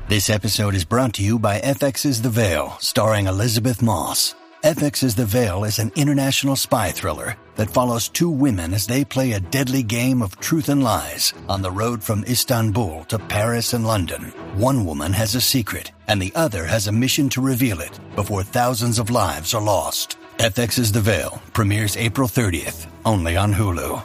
This episode is brought to you by FX's The Veil, starring Elizabeth Moss. FX's The Veil is an international spy thriller that follows two women as they play a deadly game of truth and lies on the road from Istanbul to Paris and London. One woman has a secret, and the other has a mission to reveal it before thousands of lives are lost. FX's The Veil premieres April 30th, only on Hulu.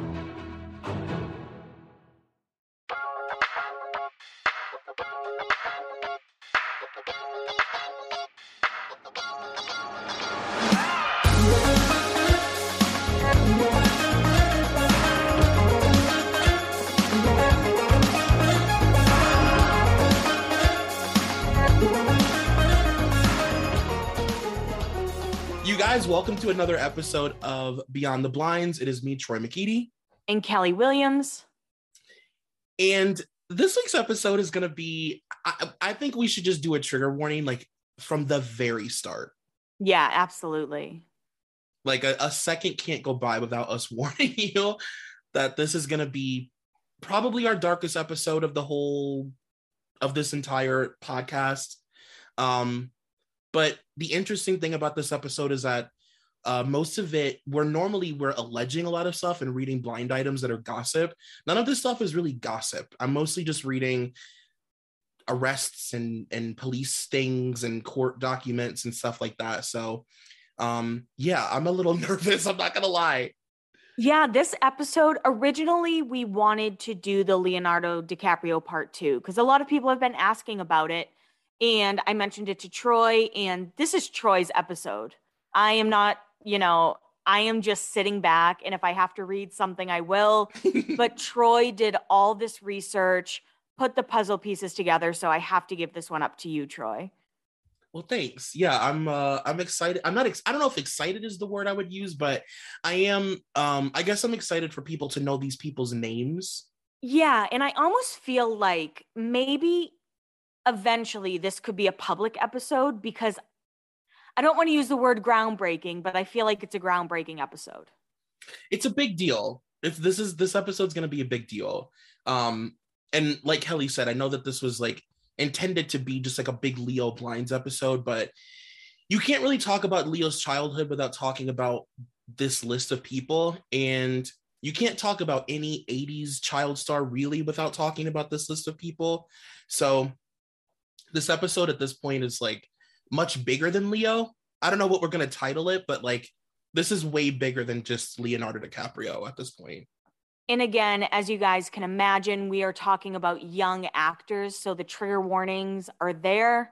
Welcome to another episode of Beyond the Blinds. It is me, Troy McKeady. And Kelly Williams. And this week's episode is going to be, I think we should just do a trigger warning, like from the very start. Yeah, absolutely. Like a second can't go by without us warning you that this is going to be probably our darkest episode of this entire podcast. But the interesting thing about this episode is that most of it, we're alleging a lot of stuff and reading blind items that are gossip. None of this stuff is really gossip. I'm mostly just reading arrests and police stings and court documents and stuff like that. So, yeah, I'm a little nervous. I'm not going to lie. Yeah, this episode, originally we wanted to do the Leonardo DiCaprio part 2 because a lot of people have been asking about it. And I mentioned it to Troy, and this is Troy's episode. I am not, I am just sitting back, and if I have to read something, I will. But Troy did all this research, put the puzzle pieces together, so I have to give this one up to you, Troy. Well, thanks. Yeah, I'm excited. I don't know if excited is the word I would use, but I am. I guess I'm excited for people to know these people's names. Yeah, and I almost feel like maybe eventually this could be a public episode because I don't want to use the word groundbreaking, but I feel like it's a groundbreaking episode. It's a big deal. This episode's going to be a big deal. And like Kelly said, I know that this was like intended to be just like a big Leo Blinds episode, but you can't really talk about Leo's childhood without talking about this list of people. And you can't talk about any 80s child star really without talking about this list of people. So this episode at this point is like much bigger than Leo. I don't know what we're going to title it, but like this is way bigger than just Leonardo DiCaprio at this point. And again, as you guys can imagine, we are talking about young actors, so the trigger warnings are there.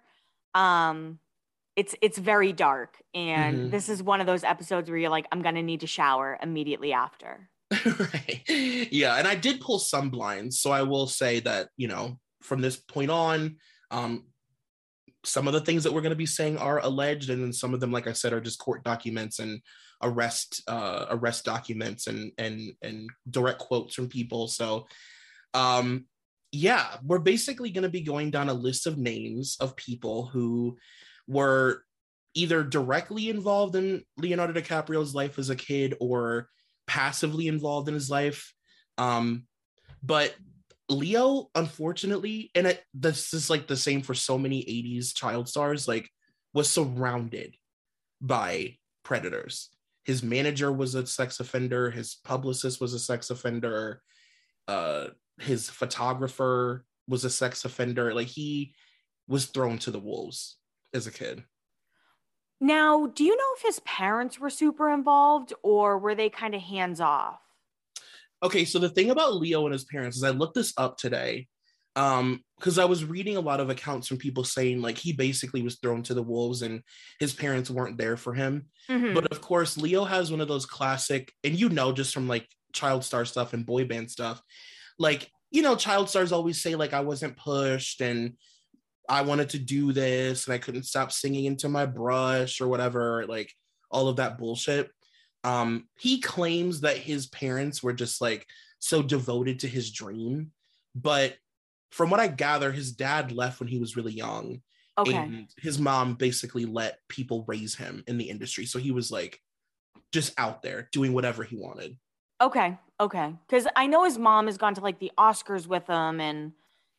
It's very dark, and This is one of those episodes where you're like, I'm going to need to shower immediately after. Right. Yeah, and I did pull some blinds, so I will say that, from this point on, some of the things that we're going to be saying are alleged, and then some of them, like I said, are just court documents and arrest documents and direct quotes from people. So yeah, we're basically going to be going down a list of names of people who were either directly involved in Leonardo DiCaprio's life as a kid or passively involved in his life. But Leo, unfortunately, and this is like the same for so many 80s child stars, like was surrounded by predators. His manager was a sex offender. His publicist was a sex offender. His photographer was a sex offender. Like he was thrown to the wolves as a kid. Now, do you know if his parents were super involved or were they kind of hands off? Okay, so the thing about Leo and his parents is I looked this up today because I was reading a lot of accounts from people saying like he basically was thrown to the wolves and his parents weren't there for him. But of course, Leo has one of those classic, and just from like child star stuff and boy band stuff, like, child stars always say like I wasn't pushed and I wanted to do this and I couldn't stop singing into my brush or whatever, like all of that bullshit. He claims that his parents were just like so devoted to his dream, but from what I gather, his dad left when he was really young. Okay. And his mom basically let people raise him in the industry. So he was like just out there doing whatever he wanted. Okay. Because I know his mom has gone to like the Oscars with him and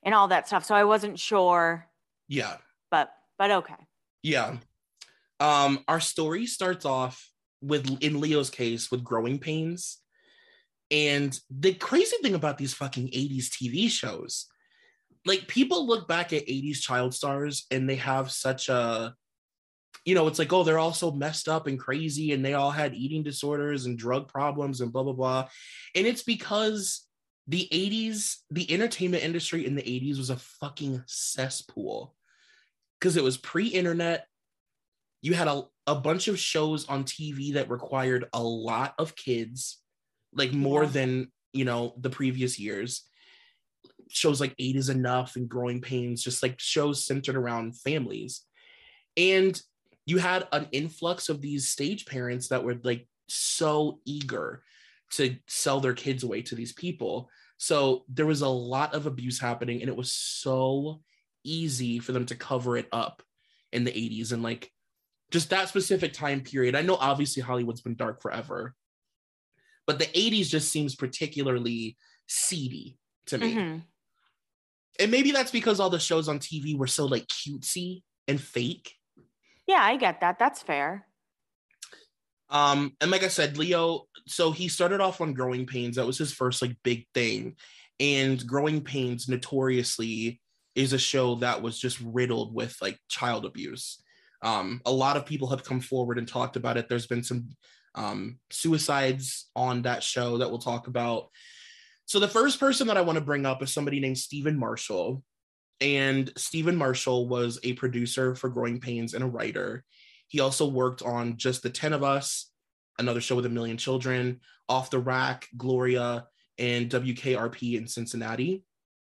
and all that stuff. So I wasn't sure. Yeah. But okay. Yeah. Our story starts off with, in Leo's case, with growing pains. And the crazy thing about these fucking 80s TV shows, like, people look back at 80s child stars and they have such a, it's like, oh, they're all so messed up and crazy and they all had eating disorders and drug problems and blah, blah, blah. And it's because the 80s, the entertainment industry in the 80s was a fucking cesspool, because it was pre-internet. You had a bunch of shows on TV that required a lot of kids, like more than, the previous years. Shows like 8 is Enough and Growing Pains, just like shows centered around families. And you had an influx of these stage parents that were like so eager to sell their kids away to these people. So there was a lot of abuse happening, and it was so easy for them to cover it up in the 80s. And like, just that specific time period. I know obviously Hollywood's been dark forever, but the 80s just seems particularly seedy to me. Mm-hmm. And maybe that's because all the shows on TV were so like cutesy and fake. Yeah, I get that. That's fair. And like I said, Leo, so he started off on Growing Pains. That was his first like big thing. And Growing Pains notoriously is a show that was just riddled with like child abuse. A lot of people have come forward and talked about it. There's been some suicides on that show that we'll talk about. So the first person that I want to bring up is somebody named Stephen Marshall. And Stephen Marshall was a producer for Growing Pains and a writer. He also worked on Just the 10 of Us, another show with a million children, Off the Rack, Gloria, and WKRP in Cincinnati.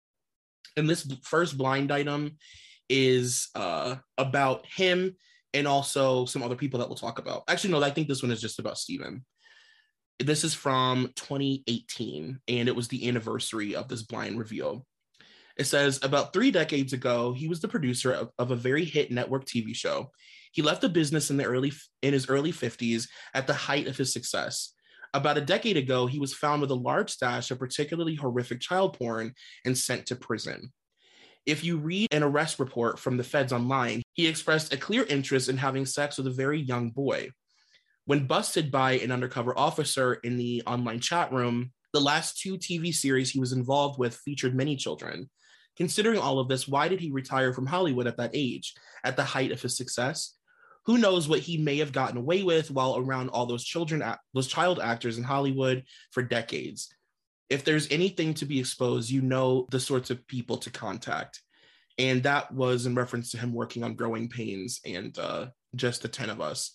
And this first blind item is about him and also some other people that we'll talk about. Actually, no, I think this one is just about Stephen. This is from 2018, and it was the anniversary of this blind reveal. It says, about 3 decades ago, he was the producer of a very hit network TV show. He left the business in his early 50s at the height of his success. About a decade ago, he was found with a large stash of particularly horrific child porn and sent to prison. If you read an arrest report from the feds online, he expressed a clear interest in having sex with a very young boy. When busted by an undercover officer in the online chat room, the last 2 TV series he was involved with featured many children. Considering all of this, why did he retire from Hollywood at that age, at the height of his success? Who knows what he may have gotten away with while around all those child actors in Hollywood for decades. If there's anything to be exposed, the sorts of people to contact. And that was in reference to him working on Growing Pains and Just the 10 of Us.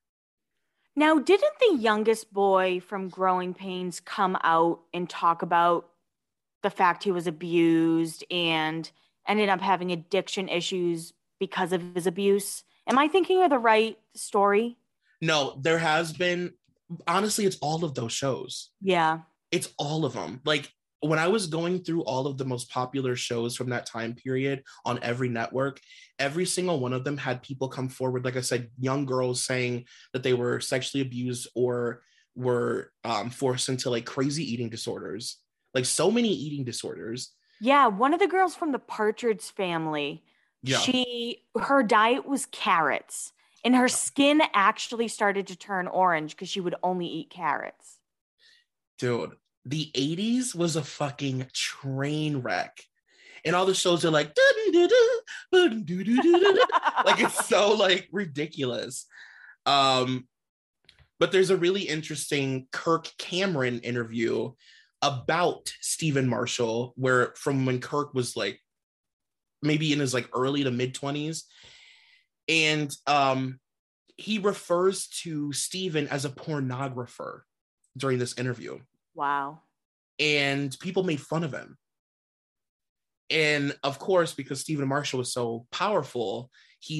Now, didn't the youngest boy from Growing Pains come out and talk about the fact he was abused and ended up having addiction issues because of his abuse? Am I thinking of the right story? No, there has been. Honestly, it's all of those shows. Yeah. It's all of them. Like, when I was going through all of the most popular shows from that time period on every network, every single one of them had people come forward, like I said, young girls saying that they were sexually abused or were forced into like crazy eating disorders, like so many eating disorders. Yeah, one of the girls from the Partridge Family, her diet was carrots, and her skin actually started to turn orange because she would only eat carrots. Dude, the 80s was a fucking train wreck. And all the shows are like, like, it's so like ridiculous. But there's a really interesting Kirk Cameron interview about Stephen Marshall, from when Kirk was like maybe in his like early to mid 20s. And he refers to Stephen as a pornographer during this interview. Wow. And people made fun of him. And of course, because Stephen Marshall was so powerful, he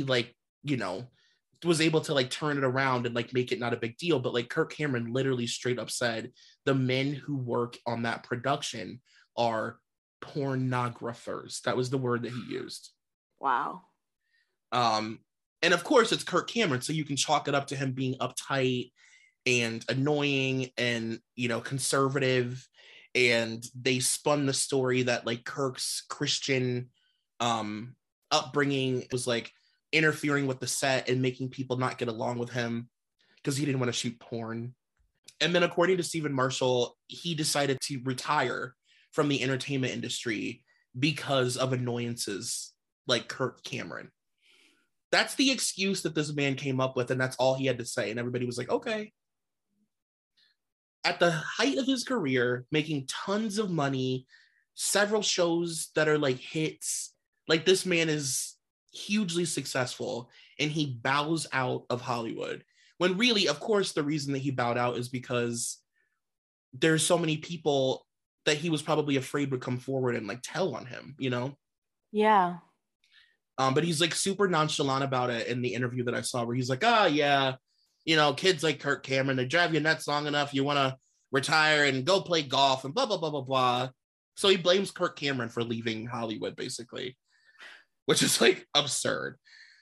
was able to like turn it around and like make it not a big deal. But like Kirk Cameron literally straight up said, the men who work on that production are pornographers. That was the word that he used. Wow. And of course it's Kirk Cameron, so you can chalk it up to him being uptight and annoying and, conservative. And they spun the story that like Kirk's Christian upbringing was like interfering with the set and making people not get along with him because he didn't want to shoot porn. And then according to Stephen Marshall, he decided to retire from the entertainment industry because of annoyances like Kirk Cameron. That's the excuse that this man came up with, and that's all he had to say. And everybody was like, okay. At the height of his career, making tons of money, several shows that are like hits, like this man is hugely successful, and he bows out of Hollywood. When really, of course, the reason that he bowed out is because there's so many people that he was probably afraid would come forward and like tell on him, you know? Yeah. But he's like super nonchalant about it in the interview that I saw, where he's like, yeah, you know, kids like Kirk Cameron, they drive you nuts long enough, you want to retire and go play golf and blah, blah, blah, blah, blah. So he blames Kirk Cameron for leaving Hollywood, basically, which is like absurd.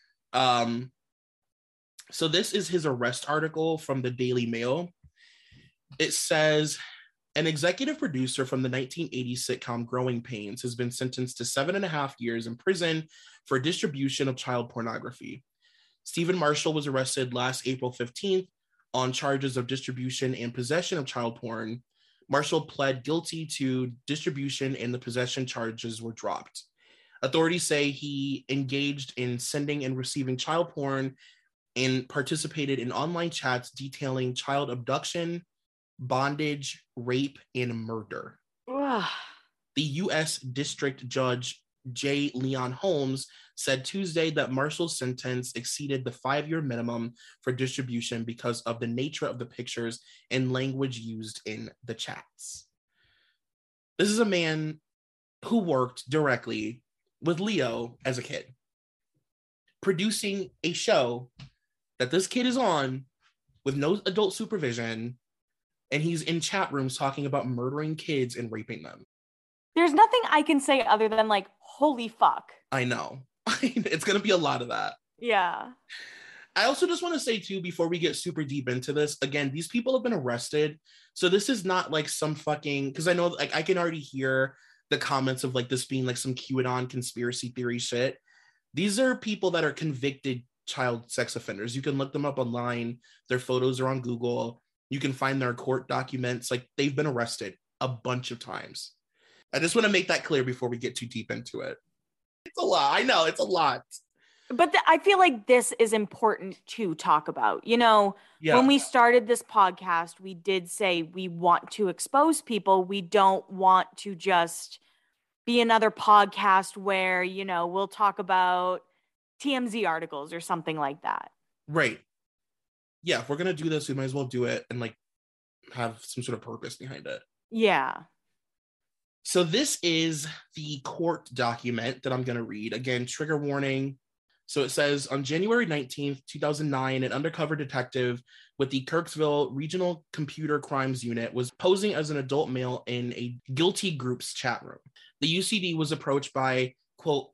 So this is his arrest article from the Daily Mail. It says, an executive producer from the 1980s sitcom Growing Pains has been sentenced to 7.5 years in prison for distribution of child pornography. Stephen Marshall was arrested last April 15th on charges of distribution and possession of child porn. Marshall pled guilty to distribution, and the possession charges were dropped. Authorities say he engaged in sending and receiving child porn and participated in online chats detailing child abduction, bondage, rape, and murder. Ugh. The U.S. District Judge J. Leon Holmes said Tuesday that Marshall's sentence exceeded the 5-year minimum for distribution because of the nature of the pictures and language used in the chats. This is a man who worked directly with Leo as a kid, producing a show that this kid is on with no adult supervision, and he's in chat rooms talking about murdering kids and raping them. There's nothing I can say other than like, holy fuck. I know. It's going to be a lot of that. Yeah. I also just want to say too, before we get super deep into this, again, these people have been arrested. So this is not like some fucking, because I know like I can already hear the comments of like this being like some QAnon conspiracy theory shit. These are people that are convicted child sex offenders. You can look them up online. Their photos are on Google. You can find their court documents. Like they've been arrested a bunch of times. I just want to make that clear before we get too deep into it. It's a lot. I know it's a lot. But I feel like this is important to talk about. You know, when we started this podcast, we did say we want to expose people. We don't want to just be another podcast where, you know, we'll talk about TMZ articles or something like that. Right. Yeah, if we're going to do this, we might as well do it and like have some sort of purpose behind it. Yeah. So this is the court document that I'm going to read. Again, trigger warning. So it says, on January 19th, 2009, an undercover detective with the Kirksville Regional Computer Crimes Unit was posing as an adult male in a guilty group's chat room. The UCD was approached by, quote,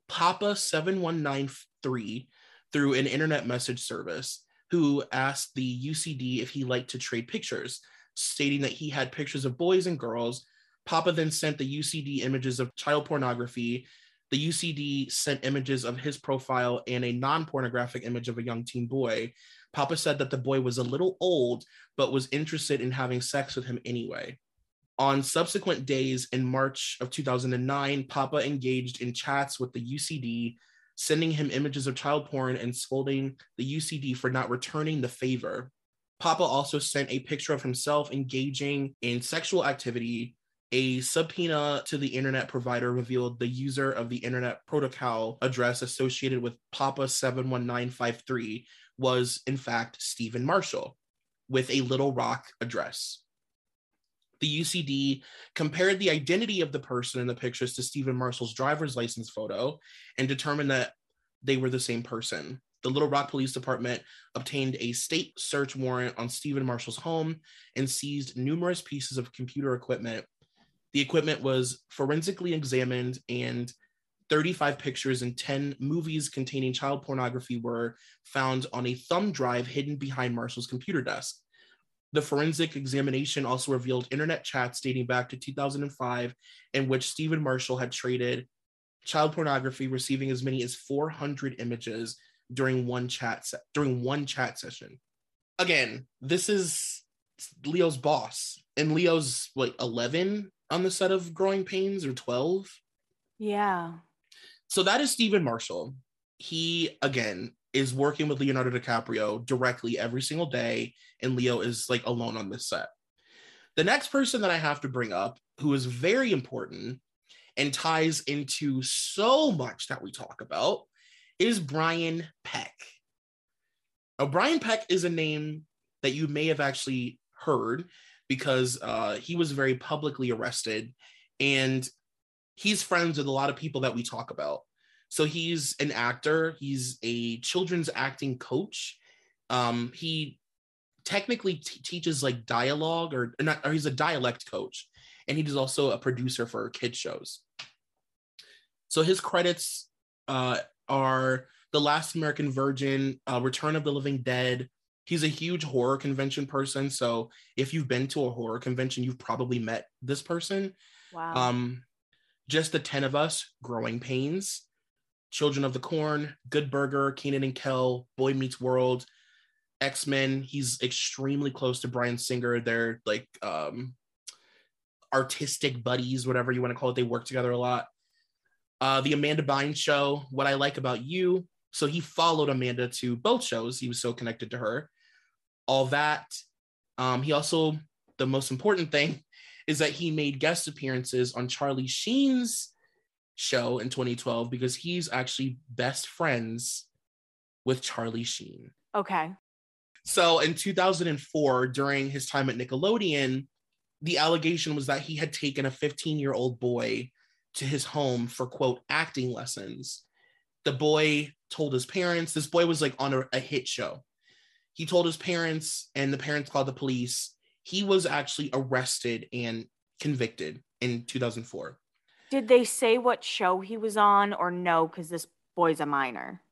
Papa7193 through an internet message service, who asked the UCD if he liked to trade pictures, stating that he had pictures of boys and girls. Papa then sent the UCD images of child pornography. The UCD sent images of his profile and a non-pornographic image of a young teen boy. Papa said that the boy was a little old, but was interested in having sex with him anyway. On subsequent days in March of 2009, Papa engaged in chats with the UCD, sending him images of child porn and scolding the UCD for not returning the favor. Papa also sent a picture of himself engaging in sexual activity. A subpoena to the internet provider revealed the user of the internet protocol address associated with Papa71953 was, in fact, Stephen Marshall, with a Little Rock address. The UCD compared the identity of the person in the pictures to Stephen Marshall's driver's license photo and determined that they were the same person. The Little Rock Police Department obtained a state search warrant on Stephen Marshall's home and seized numerous pieces of computer equipment. The equipment was forensically examined, and 35 pictures and 10 movies containing child pornography were found on a thumb drive hidden behind Marshall's computer desk. The forensic examination also revealed internet chats dating back to 2005 in which Stephen Marshall had traded child pornography, receiving as many as 400 images during one chat session. Again, this is Leo's boss, and Leo's 11 on the set of Growing Pains, or 12. Yeah. So that is Stephen Marshall. He, again, is working with Leonardo DiCaprio directly every single day, and Leo is alone on this set. The next person that I have to bring up, who is very important and ties into so much that we talk about, is Brian Peck. Now, Brian Peck is a name that you may have actually heard because he was very publicly arrested, and he's friends with a lot of people that we talk about. So he's an actor. He's a children's acting coach. He technically teaches dialogue or he's a dialect coach. And he's also a producer for kids shows. So his credits are The Last American Virgin, Return of the Living Dead. He's a huge horror convention person. So if you've been to a horror convention, you've probably met this person. Wow. Just the 10 of Us, Growing Pains, Children of the Corn, Good Burger, Kenan and Kel, Boy Meets World, X-Men. He's extremely close to Bryan Singer. They're artistic buddies, whatever you want to call it. They work together a lot. The Amanda Bynes Show, What I Like About You. So he followed Amanda to both shows. He was so connected to her. All that. He also, the most important thing is that he made guest appearances on Charlie Sheen's show in 2012 because he's actually best friends with Charlie Sheen. Okay. So in 2004, during his time at Nickelodeon, the allegation was that he had taken a 15-year-old boy to his home for, quote, acting lessons. The boy told his parents, this boy was on a hit show. He told his parents, and the parents called the police. He was actually arrested and convicted in 2004. Did they say what show he was on, or no, because this boy's a minor?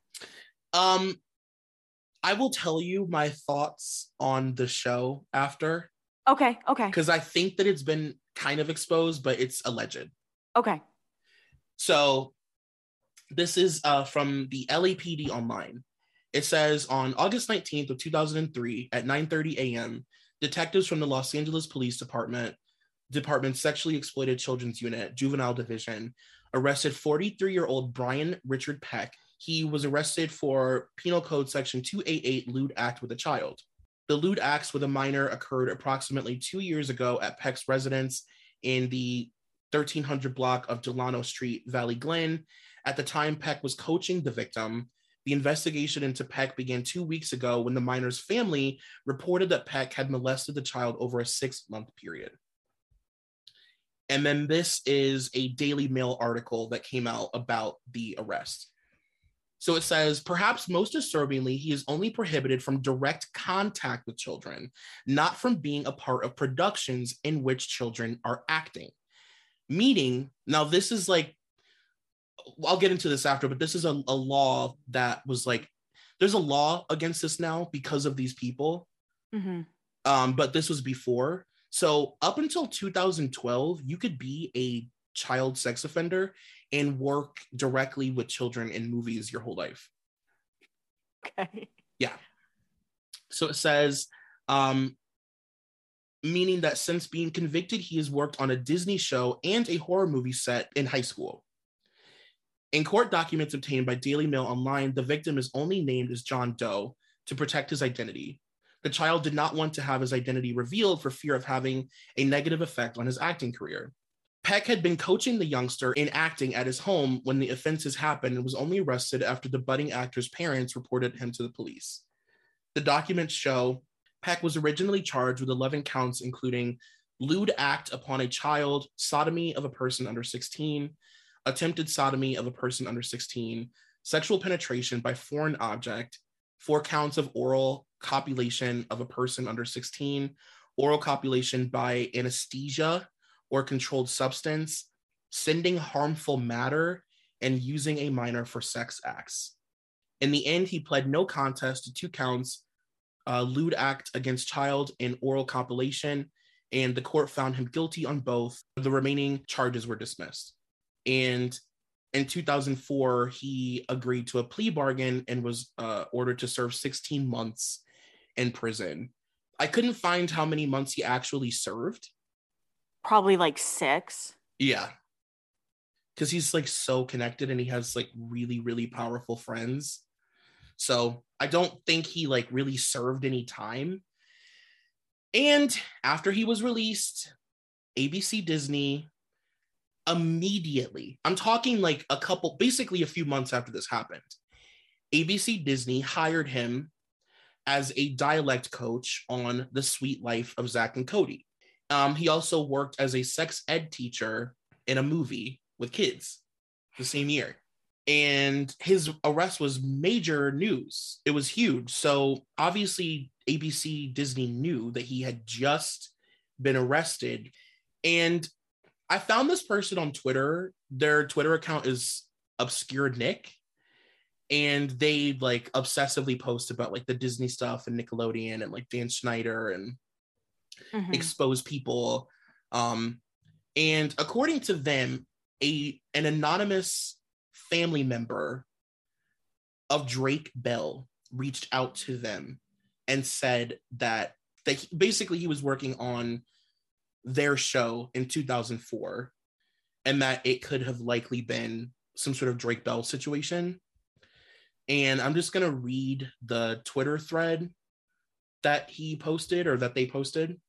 I will tell you my thoughts on the show after. Okay. Because I think that it's been kind of exposed, but it's alleged. Okay. So this is from the LAPD online. It says, on August 19th of 2003 at 9:30 a.m., detectives from the Los Angeles Police Department's Sexually Exploited Children's Unit, Juvenile Division, arrested 43-year-old Brian Richard Peck. He was arrested for Penal Code Section 288, lewd act with a child. The lewd acts with a minor occurred approximately 2 years ago at Peck's residence in the 1300 block of Delano Street, Valley Glen. At the time, Peck was coaching the victim. The investigation into Peck began 2 weeks ago when the minor's family reported that Peck had molested the child over a 6-month period. And then this is a Daily Mail article that came out about the arrest. So it says, perhaps most disturbingly, he is only prohibited from direct contact with children, not from being a part of productions in which children are acting. Meaning, now this is I'll get into this after, but this is a law that was there's a law against this now because of these people. Mm-hmm. But this was before. So up until 2012, you could be a child sex offender and work directly with children in movies your whole life. Okay. Yeah. So it says, meaning that since being convicted, he has worked on a Disney show and a horror movie set in high school. In court documents obtained by Daily Mail Online, the victim is only named as John Doe to protect his identity. The child did not want to have his identity revealed for fear of having a negative effect on his acting career. Peck had been coaching the youngster in acting at his home when the offenses happened and was only arrested after the budding actor's parents reported him to the police. The documents show Peck was originally charged with 11 counts, including lewd act upon a child, sodomy of a person under 16, attempted sodomy of a person under 16, sexual penetration by foreign object, 4 counts of oral copulation of a person under 16, oral copulation by anesthesia or controlled substance, sending harmful matter, and using a minor for sex acts. In the end, he pled no contest to 2 counts lewd act against child, and oral compilation. And the court found him guilty on both. The remaining charges were dismissed. And in 2004, he agreed to a plea bargain and was ordered to serve 16 months in prison. I couldn't find how many months he actually served. Probably like 6. Yeah. Because he's like so connected and he has like really, really powerful friends. So I don't think he like really served any time. And after he was released, ABC Disney immediately, I'm talking like basically a few months after this happened, ABC Disney hired him as a dialect coach on The Sweet Life of Zack and Cody. He also worked as a sex ed teacher in a movie with kids the same year. And his arrest was major news. It was huge. So obviously ABC Disney knew that he had just been arrested. And I found this person on Twitter. Their Twitter account is Obscure Nick. And they like obsessively post about like the Disney stuff and Nickelodeon and like Dan Schneider and expose people. And according to them, an anonymous family member of Drake Bell reached out to them and said that basically he was working on their show in 2004 and that it could have likely been some sort of Drake Bell situation. And I'm just going to read the Twitter thread that he posted or that they posted.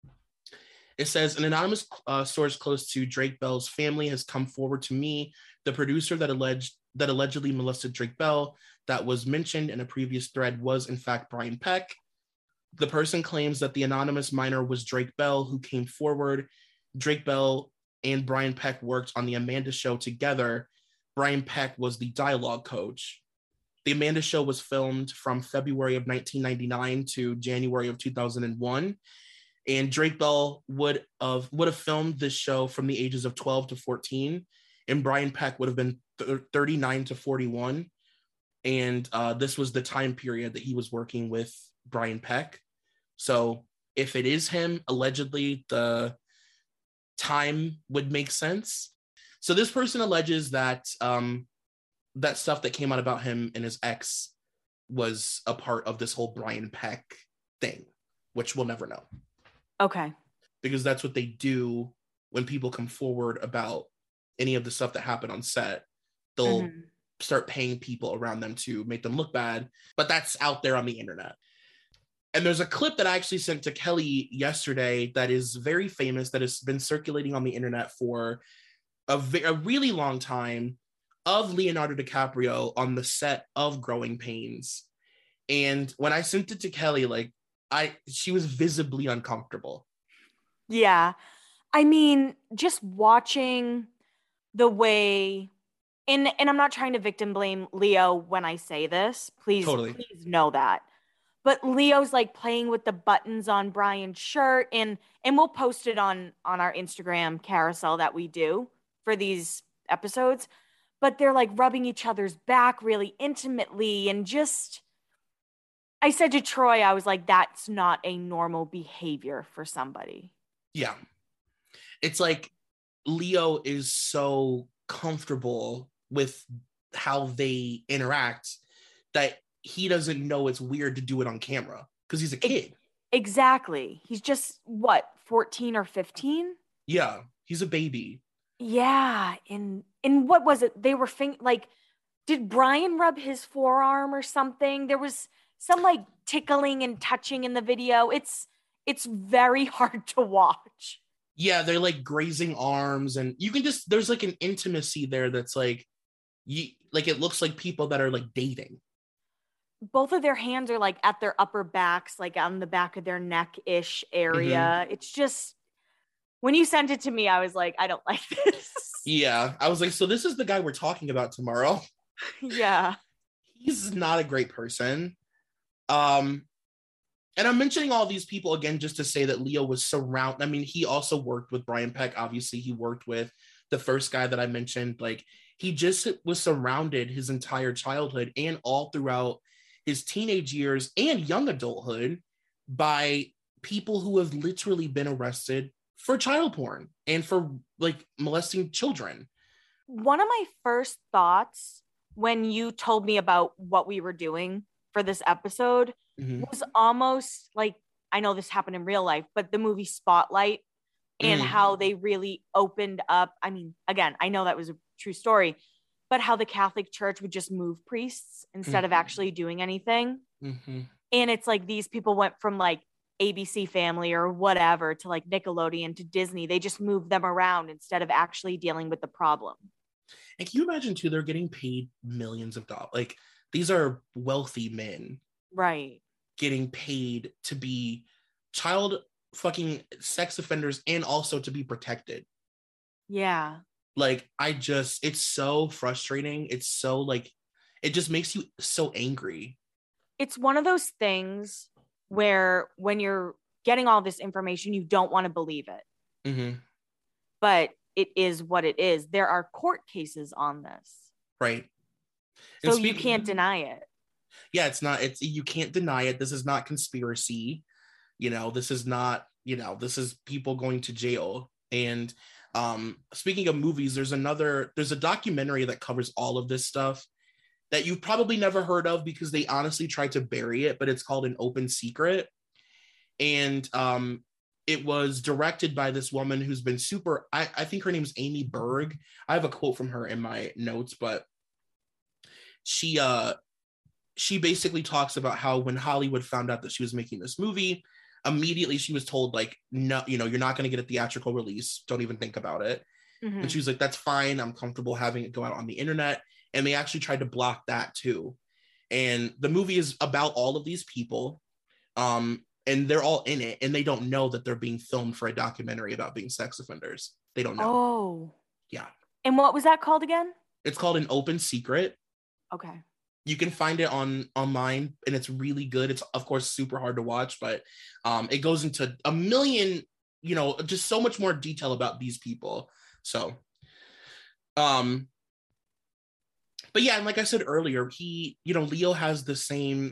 It says, an anonymous source close to Drake Bell's family has come forward to me. The producer that allegedly molested Drake Bell that was mentioned in a previous thread was in fact Brian Peck. The person claims that the anonymous minor was Drake Bell who came forward. Drake Bell and Brian Peck worked on the Amanda Show together. Brian Peck was the dialogue coach. The Amanda Show was filmed from February of 1999 to January of 2001. And Drake Bell would have filmed this show from the ages of 12 to 14. And Brian Peck would have been 39 to 41. And this was the time period that he was working with Brian Peck. So if it is him, allegedly, the time would make sense. So this person alleges that that stuff that came out about him and his ex was a part of this whole Brian Peck thing, which we'll never know. Okay. Because that's what they do when people come forward about any of the stuff that happened on set. They'll start paying people around them to make them look bad, but that's out there on the internet. And there's a clip that I actually sent to Kelly yesterday that is very famous, that has been circulating on the internet for a really long time, of Leonardo DiCaprio on the set of Growing Pains. And when I sent it to Kelly, like she was visibly uncomfortable. Yeah. I mean, just watching the way, and I'm not trying to victim blame Leo when I say this. Please know that. But Leo's like playing with the buttons on Brian's shirt, and we'll post it on our Instagram carousel that we do for these episodes. But they're like rubbing each other's back really intimately, and just, I said to Troy, I was like, that's not a normal behavior for somebody. Yeah. It's like Leo is so comfortable with how they interact that he doesn't know it's weird to do it on camera because he's a kid. Exactly. He's just, what, 14 or 15? Yeah, he's a baby. Yeah. And what was it? They were did Brian rub his forearm or something? There was some like tickling and touching in the video. It's very hard to watch. Yeah, they're like grazing arms, and you can just, there's like an intimacy there that's like, it looks like people that are like dating. Both of their hands are like at their upper backs, like on the back of their neck-ish area. It's just, when you sent it to me, I was like, I don't like this. Yeah, I was like, so this is the guy we're talking about tomorrow. Yeah. He's not a great person. And I'm mentioning all these people again just to say that Leo was surrounded. I mean, he also worked with Brian Peck. Obviously, he worked with the first guy that I mentioned. Like, he just was surrounded his entire childhood and all throughout his teenage years and young adulthood by people who have literally been arrested for child porn and for like molesting children. One of my first thoughts when you told me about what we were doing for this episode was almost like, I know this happened in real life, but the movie Spotlight and how they really opened up. I mean, again, I know that was a true story, but how the Catholic Church would just move priests instead of actually doing anything. And it's like these people went from like ABC Family or whatever to like Nickelodeon to Disney. They just moved them around instead of actually dealing with the problem. And can you imagine too, they're getting paid millions of dollars. Like these are wealthy men. Right. Getting paid to be child fucking sex offenders and also to be protected. Yeah. Like it's so frustrating. It's so like, it just makes you so angry. It's one of those things where when you're getting all this information, you don't want to believe it. But it is what it is. There are court cases on this. Right. So you can't deny it. Yeah, you can't deny it. This is not conspiracy. This is not, this is people going to jail. And speaking of movies, there's a documentary that covers all of this stuff that you've probably never heard of because they honestly tried to bury it, but it's called An Open Secret. And it was directed by this woman who's been I think her name's Amy Berg. I have a quote from her in my notes, but she basically talks about how when Hollywood found out that she was making this movie, immediately she was told like, no, you're not going to get a theatrical release. Don't even think about it. And she was like, that's fine. I'm comfortable having it go out on the internet. And they actually tried to block that too. And the movie is about all of these people. And they're all in it, and they don't know that they're being filmed for a documentary about being sex offenders. They don't know. Oh. Yeah. And what was that called again? It's called An Open Secret. Okay. You can find it online, and it's really good. It's, of course, super hard to watch, but it goes into a million, just so much more detail about these people. So, but yeah, and like I said earlier, Leo has the same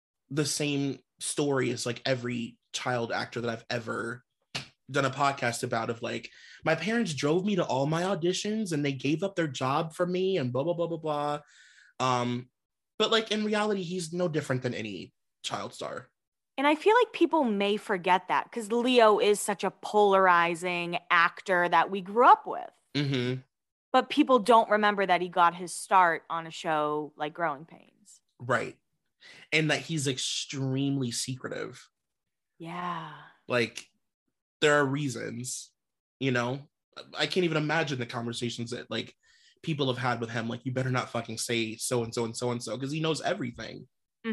story as like every child actor that I've ever done a podcast about, of like, my parents drove me to all my auditions and they gave up their job for me and blah blah blah blah blah. But like in reality, he's no different than any child star. And I feel like people may forget that because Leo is such a polarizing actor that we grew up with. But people don't remember that he got his start on a show like Growing Pains. Right. And that he's extremely secretive. Yeah. Like, there are reasons, I can't even imagine the conversations that like people have had with him. Like, you better not fucking say so and so and so and so, because he knows everything.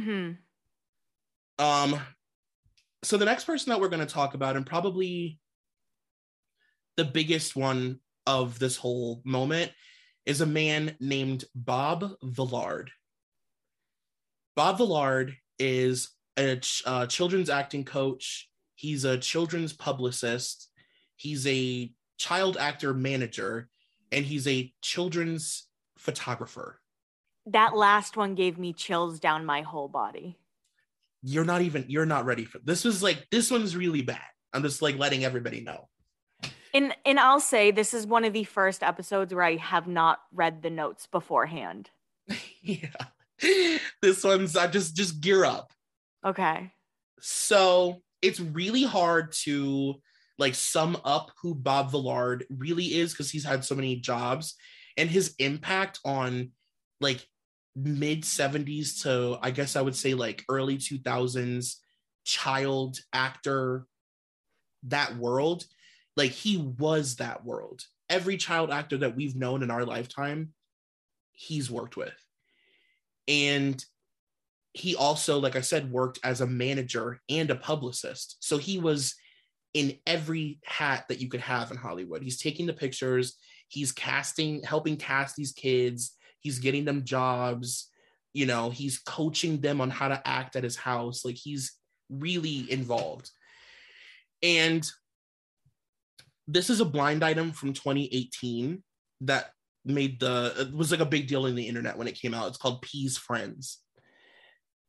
So the next person that we're going to talk about, and probably the biggest one of this whole moment, is a man named Bob Villard. Bob Villard is a children's acting coach. He's a children's publicist. He's a child actor manager, and he's a children's photographer. That last one gave me chills down my whole body. You're not ready for this. This one's really bad. I'm just like letting everybody know. And I'll say this is one of the first episodes where I have not read the notes beforehand. Yeah. This one's just gear up. Okay. So it's really hard to like sum up who Bob Villard really is, because he's had so many jobs, and his impact on like mid 70s to, I guess I would say, like early 2000s child actor, that world. Like, he was that world. Every child actor that we've known in our lifetime, he's worked with. And he also, like I said, worked as a manager and a publicist. So he was in every hat that you could have in Hollywood. He's taking the pictures, he's helping cast these kids, he's getting them jobs, he's coaching them on how to act at his house. Like, he's really involved. And this is a blind item from 2018 that it was like a big deal in the internet when it came out. It's called P's Friends.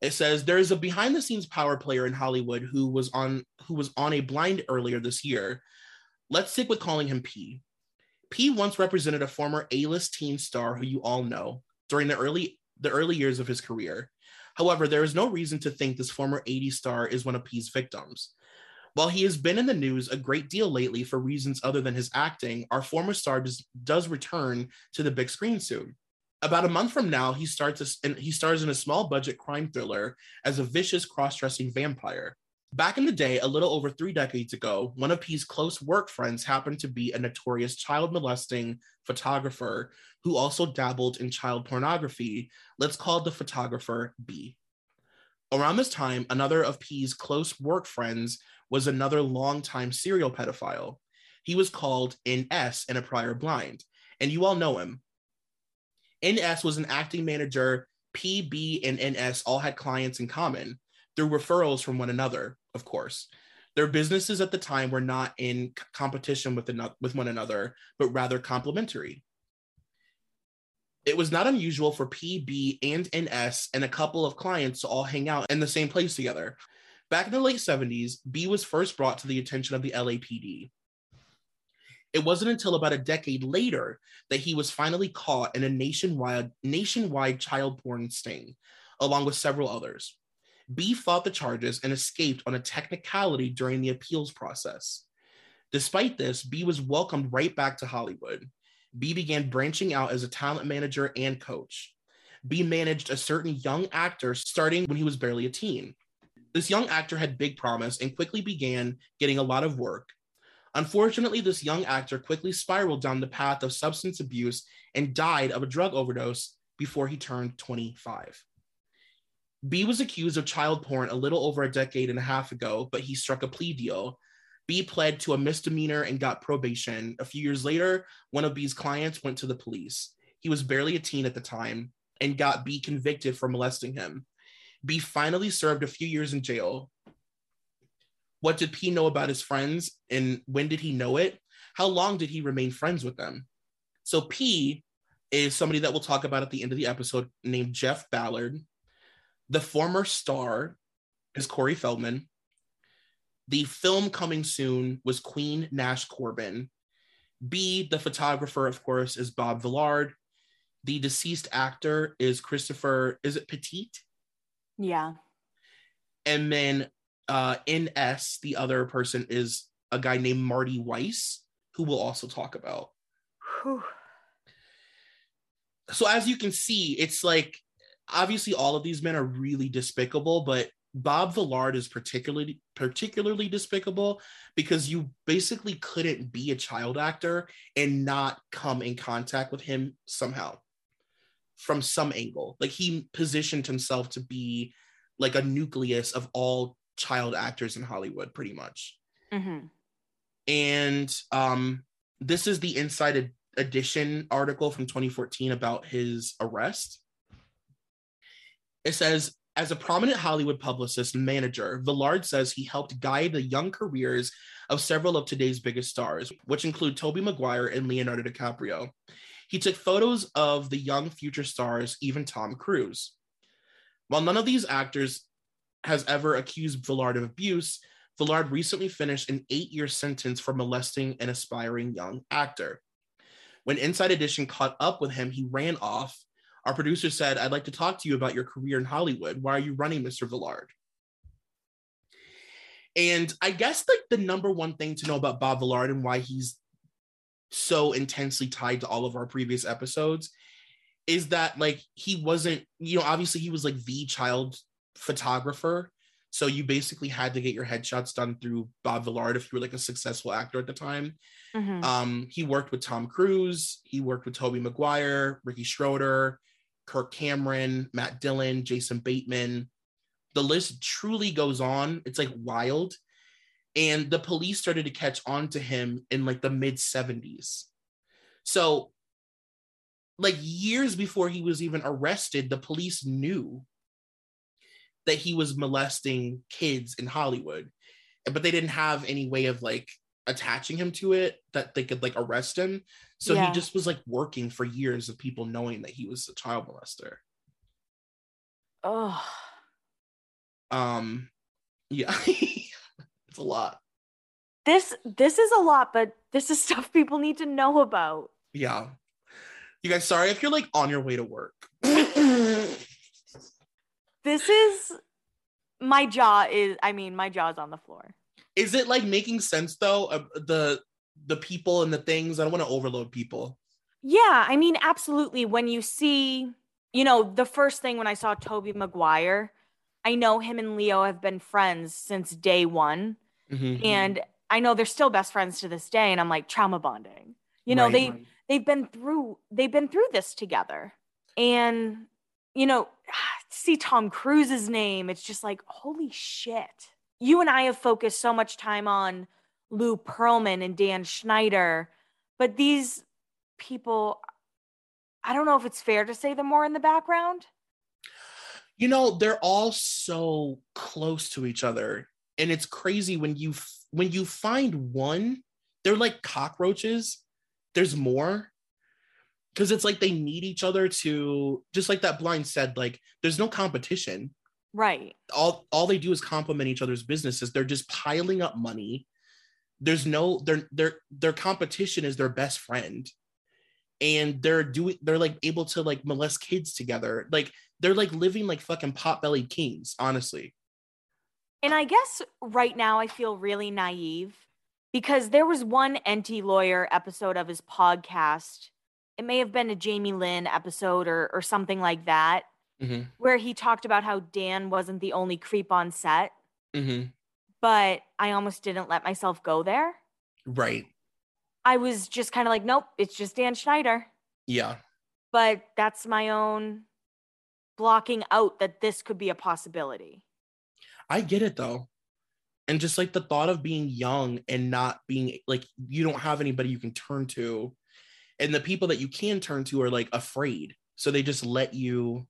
It says there is a behind the scenes power player in Hollywood who was on a blind earlier this year. Let's stick with calling him P. P once represented a former A-list teen star who you all know during the early years of his career. However, there is no reason to think this former 80s star is one of P's victims. While he has been in the news a great deal lately for reasons other than his acting, our former star does return to the big screen soon. About a month from now, he stars in a small budget crime thriller as a vicious cross-dressing vampire. Back in the day, a little over 3 decades ago, one of P's close work friends happened to be a notorious child molesting photographer who also dabbled in child pornography. Let's call the photographer B. Around this time, another of P's close work friends was another longtime serial pedophile. He was called NS in a prior blind, and you all know him. NS was an acting manager. P, B, and NS all had clients in common through referrals from one another, of course. Their businesses at the time were not in competition with one another, but rather complementary. It was not unusual for P, B, and NS and a couple of clients to all hang out in the same place together. Back in the late 70s, B was first brought to the attention of the LAPD. It wasn't until about a decade later that he was finally caught in a nationwide child porn sting, along with several others. B fought the charges and escaped on a technicality during the appeals process. Despite this, B was welcomed right back to Hollywood. B began branching out as a talent manager and coach. B managed a certain young actor starting when he was barely a teen. This young actor had big promise and quickly began getting a lot of work. Unfortunately, this young actor quickly spiraled down the path of substance abuse and died of a drug overdose before he turned 25. B was accused of child porn a little over a decade and a half ago, but he struck a plea deal. B pled to a misdemeanor and got probation. A few years later, one of B's clients went to the police. He was barely a teen at the time and got B convicted for molesting him. B finally served a few years in jail. What did P know about his friends, and when did he know it? How long did he remain friends with them? So P is somebody that we'll talk about at the end of the episode named Jeff Ballard. The former star is Corey Feldman. The film coming soon was Queen Nash Corbin. B, the photographer, of course, is Bob Villard. The deceased actor is Christopher, is it Petit? Yeah. And then NS, the other person, is a guy named Marty Weiss, who we'll also talk about. Whew. So as you can see, it's like, obviously all of these men are really despicable, but Bob Villard is particularly despicable because you basically couldn't be a child actor and not come in contact with him somehow from some angle. Like, he positioned himself to be like a nucleus of all child actors in Hollywood, pretty much. Mm-hmm. And this is the Inside Edition article from 2014 about his arrest. It says, as a prominent Hollywood publicist and manager, Villard says he helped guide the young careers of several of today's biggest stars, which include Tobey Maguire and Leonardo DiCaprio. He took photos of the young future stars, even Tom Cruise. While none of these actors has ever accused Villard of abuse, Villard recently finished an 8-year sentence for molesting an aspiring young actor. When Inside Edition caught up with him, he ran off. Our producer said, "I'd like to talk to you about your career in Hollywood. Why are you running, Mr. Villard?" And I guess like the number one thing to know about Bob Villard and why he's so intensely tied to all of our previous episodes is that like he wasn't, obviously he was like the child photographer. So you basically had to get your headshots done through Bob Villard if you were like a successful actor at the time. Mm-hmm. He worked with Tom Cruise. He worked with Tobey Maguire, Ricky Schroeder, Kirk Cameron, Matt Dillon, Jason Bateman. The list truly goes on. It's like wild. And the police started to catch on to him in like the mid 70s. So like years before he was even arrested, the police knew that he was molesting kids in Hollywood, but they didn't have any way of like attaching him to it that they could like arrest him. So he just was like working for years of people knowing that he was a child molester. Oh, Yeah. It's a lot. This is a lot, but this is stuff people need to know about. Yeah. You guys, sorry if you're like on your way to work. This is my jaw is on the floor. Is it like making sense though? The people and the things. I don't want to overload people. Yeah, I mean, absolutely. When you see, the first thing when I saw Tobey Maguire, I know him and Leo have been friends since day one. Mm-hmm. And I know they're still best friends to this day. And I'm like, trauma bonding. They've been through this together. And, see Tom Cruise's name. It's just like, holy shit. You and I have focused so much time on Lou Pearlman and Dan Schneider, but these people, I don't know if it's fair to say they're more in the background. They're all so close to each other, and it's crazy when you find one, they're like cockroaches. There's more, because it's like they need each other to, just like that blind said, like there's no competition. Right. All they do is complement each other's businesses. They're just piling up money. There's no their competition is their best friend. And they're like able to like molest kids together. Like they're like living like fucking pot-bellied kings, honestly. And I guess right now I feel really naive because there was one Enty Lawyer episode of his podcast. It may have been a Jamie Lynn episode or something like that, mm-hmm. where he talked about how Dan wasn't the only creep on set. Mm-hmm. But I almost didn't let myself go there. Right. I was just kind of like, nope, it's just Dan Schneider. Yeah. But that's my own blocking out that this could be a possibility. I get it though. And just like the thought of being young and not being like, you don't have anybody you can turn to. And the people that you can turn to are like afraid. So they just let you,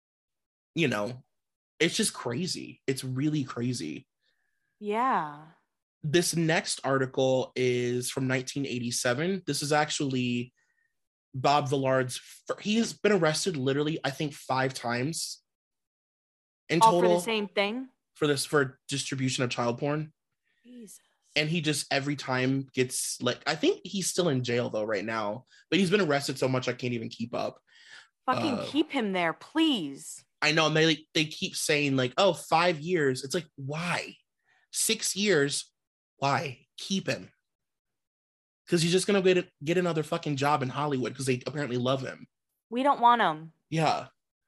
it's just crazy. It's really crazy. Yeah. This next article is from 1987. This is actually Bob Villard's. He's been arrested literally, I think, 5 times in total. All for the same thing? For distribution of child porn. Jesus. And he just every time gets like, I think he's still in jail though right now, but he's been arrested so much I can't even keep up. Fucking keep him there, please. I know, and they keep saying like, oh, 5 years. It's like, why? 6 years? Why? Keep him. Because he's just gonna get another fucking job in Hollywood because they apparently love him. We don't want him. Yeah.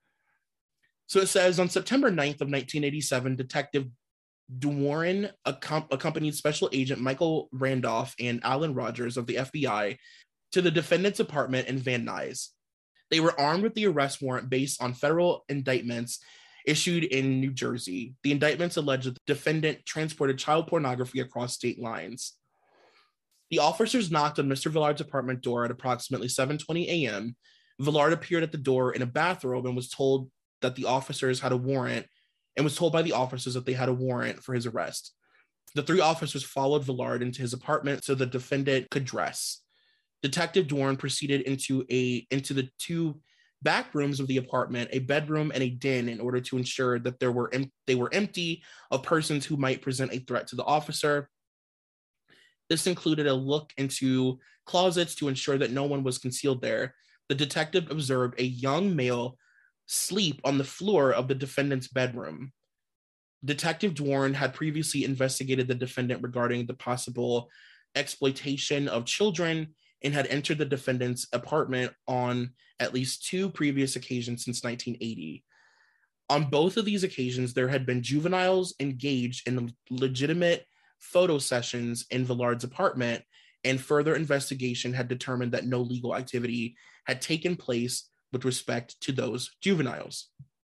So it says on September 9th of 1987, Detective Dworin accompanied Special Agent Michael Randolph and Alan Rogers of the FBI to the defendant's apartment in Van Nuys. They were armed with the arrest warrant based on federal indictments issued in New Jersey. The indictments allege that the defendant transported child pornography across state lines. The officers knocked on Mr. Villard's apartment door at approximately 7:20 a.m. Villard appeared at the door in a bathrobe and was told that the officers had a warrant and was told by the officers that they had a warrant for his arrest. The 3 officers followed Villard into his apartment so the defendant could dress. Detective Dorn proceeded into the 2 back rooms of the apartment, a bedroom and a den, in order to ensure that they were empty of persons who might present a threat to the officer. This included a look into closets to ensure that no one was concealed there. The detective observed a young male sleep on the floor of the defendant's bedroom. Detective Dworn had previously investigated the defendant regarding the possible exploitation of children and had entered the defendant's apartment on at least 2 previous occasions since 1980. On both of these occasions, there had been juveniles engaged in legitimate photo sessions in Villard's apartment, and further investigation had determined that no legal activity had taken place with respect to those juveniles.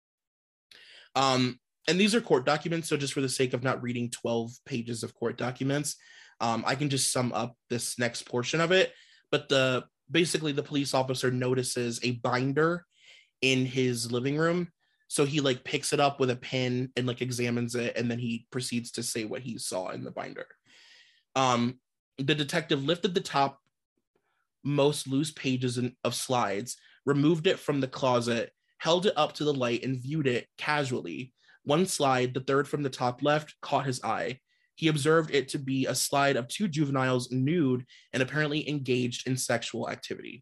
And these are court documents, so just for the sake of not reading 12 pages of court documents, I can just sum up this next portion of it. But basically the police officer notices a binder in his living room. So he like picks it up with a pen and like examines it, and then he proceeds to say what he saw in the binder. The detective lifted the top most loose pages of slides, removed it from the closet, held it up to the light, and viewed it casually. One slide, the third from the top left, caught his eye. He observed it to be a slide of two juveniles nude and apparently engaged in sexual activity.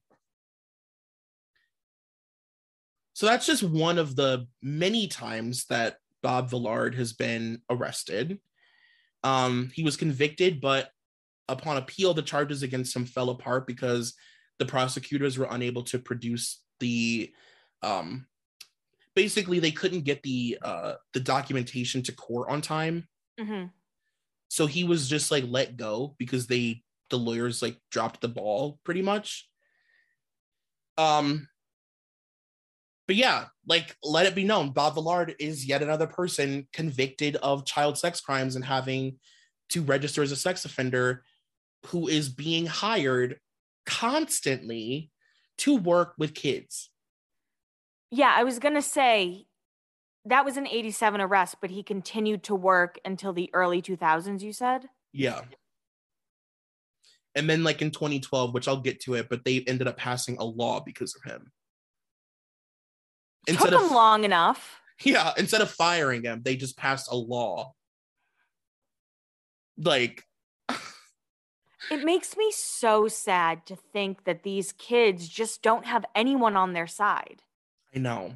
So that's just one of the many times that Bob Villard has been arrested. He was convicted, but upon appeal, the charges against him fell apart because the prosecutors were unable to produce the basically they couldn't get the documentation to court on time. Mm-hmm. So he was just like let go because the lawyers like dropped the ball pretty much. But yeah, like, let it be known, Bob Villard is yet another person convicted of child sex crimes and having to register as a sex offender, who is being hired constantly to work with kids. Yeah, I was going to say that was an 87 arrest, but he continued to work until the early 2000s, you said? Yeah. And then like in 2012, which I'll get to it, but they ended up passing a law because of him. Took him long enough. Yeah, instead of firing him, they just passed a law. Like, it makes me so sad to think that these kids just don't have anyone on their side. I know.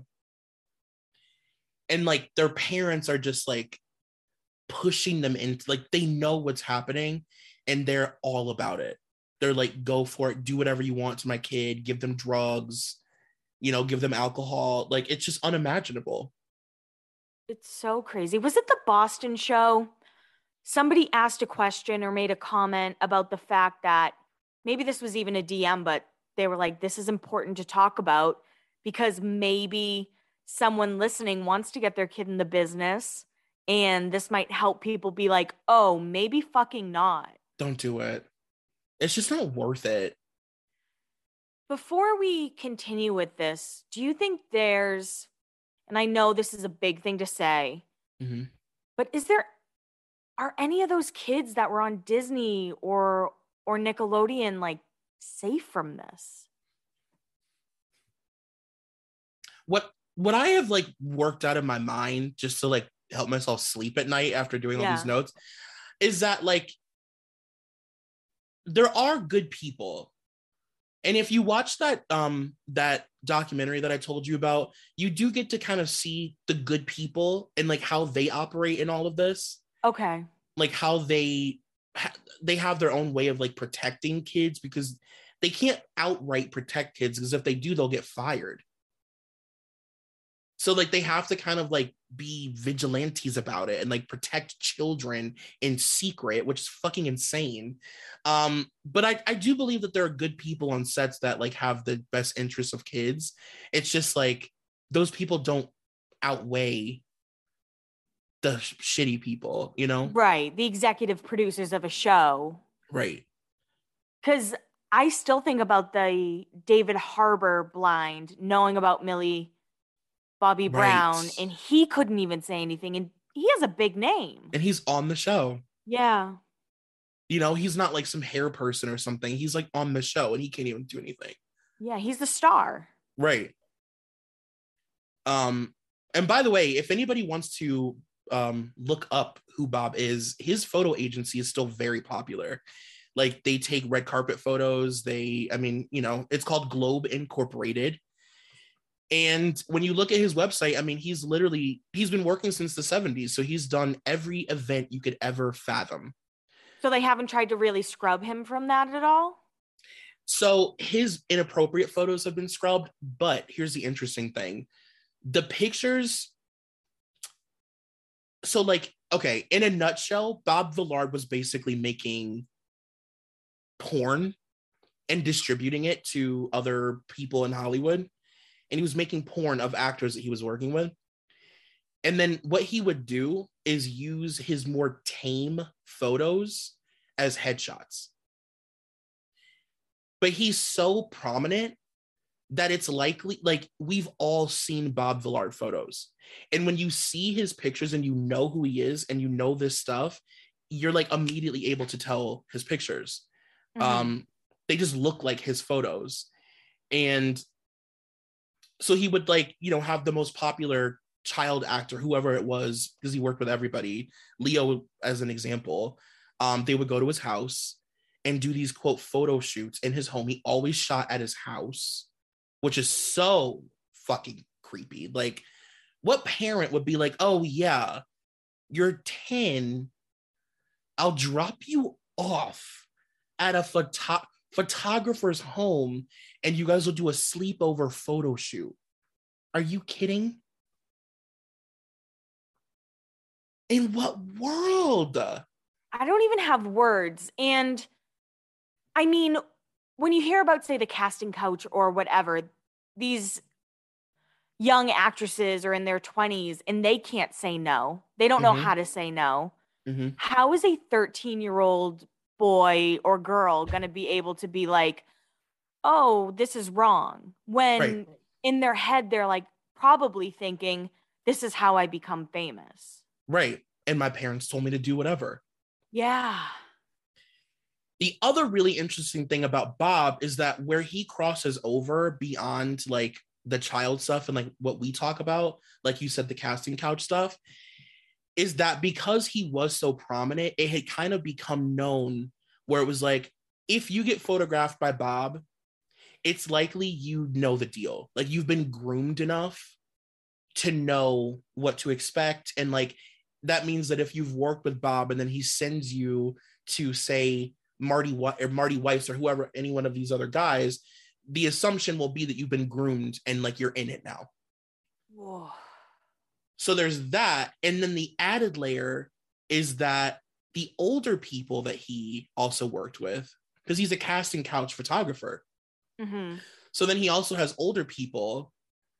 And like their parents are just like pushing them into, like, they know what's happening and they're all about it. They're like, go for it, do whatever you want to my kid, give them drugs, you know, give them alcohol. Like, it's just unimaginable. It's so crazy. Was it the Boston show? Somebody asked a question or made a comment about the fact that maybe this was even a DM, but they were like, this is important to talk about because maybe someone listening wants to get their kid in the business and this might help people be like, oh, maybe fucking not. Don't do it. It's just not worth it. Before we continue with this, do you think there's, and I know this is a big thing to say, but are any of those kids that were on Disney or Nickelodeon like safe from this? What I have like worked out of my mind just to like help myself sleep at night after doing all these notes is that like there are good people. And if you watch that documentary that I told you about, you do get to kind of see the good people and like how they operate in all of this. Okay. Like how they have their own way of like protecting kids, because they can't outright protect kids, because if they do, they'll get fired. So like they have to kind of like be vigilantes about it and like protect children in secret, which is fucking insane. But I do believe that there are good people on sets that like have the best interests of kids. It's just like those people don't outweigh the shitty people, you know? Right. The executive producers of a show. Right. Because I still think about the David Harbour blind, knowing about Millie Bobby Brown, and he couldn't even say anything, and he has a big name. And he's on the show. Yeah. You know, he's not like some hair person or something. He's like on the show and he can't even do anything. Yeah, he's the star. Right. And by the way, if anybody wants to look up who Bob is, his photo agency is still very popular. Like they take red carpet photos. It's called Globe Incorporated. And when you look at his website, I mean, he's been working since the 70s. So he's done every event you could ever fathom. So they haven't tried to really scrub him from that at all? So his inappropriate photos have been scrubbed, but here's the interesting thing. The pictures. So like, okay, in a nutshell, Bob Villard was basically making porn and distributing it to other people in Hollywood. And he was making porn of actors that he was working with. And then what he would do is use his more tame photos as headshots. But he's so prominent that it's likely, like, we've all seen Bob Villard photos. And when you see his pictures and you know who he is and you know this stuff, you're like immediately able to tell his pictures. They just look like his photos. And so he would like, you know, have the most popular child actor, whoever it was, because he worked with everybody, Leo as an example, they would go to his house and do these quote photo shoots in his home. He always shot at his house, which is so fucking creepy. Like, what parent would be like, oh yeah, you're 10, I'll drop you off at a photographer's home and you guys will do a sleepover photo shoot? Are you kidding? In what world? I don't even have words. And I mean, when you hear about, say, the casting couch or whatever, these young actresses are in their 20s and they can't say no. They don't know how to say no. Mm-hmm. How is a 13-year-old boy or girl going to be able to be like, oh, this is wrong? When in their head, they're like probably thinking, this is how I become famous. Right. And my parents told me to do whatever. Yeah. The other really interesting thing about Bob is that where he crosses over beyond like the child stuff and like what we talk about, like you said, the casting couch stuff, is that because he was so prominent, it had kind of become known where it was like, if you get photographed by Bob, it's likely you know the deal. Like, you've been groomed enough to know what to expect. And like, that means that if you've worked with Bob and then he sends you to, say, Marty Weiss or whoever, any one of these other guys, the assumption will be that you've been groomed and like you're in it now. Whoa. So there's that. And then the added layer is that the older people that he also worked with, because he's a casting couch photographer. Mm-hmm. So then he also has older people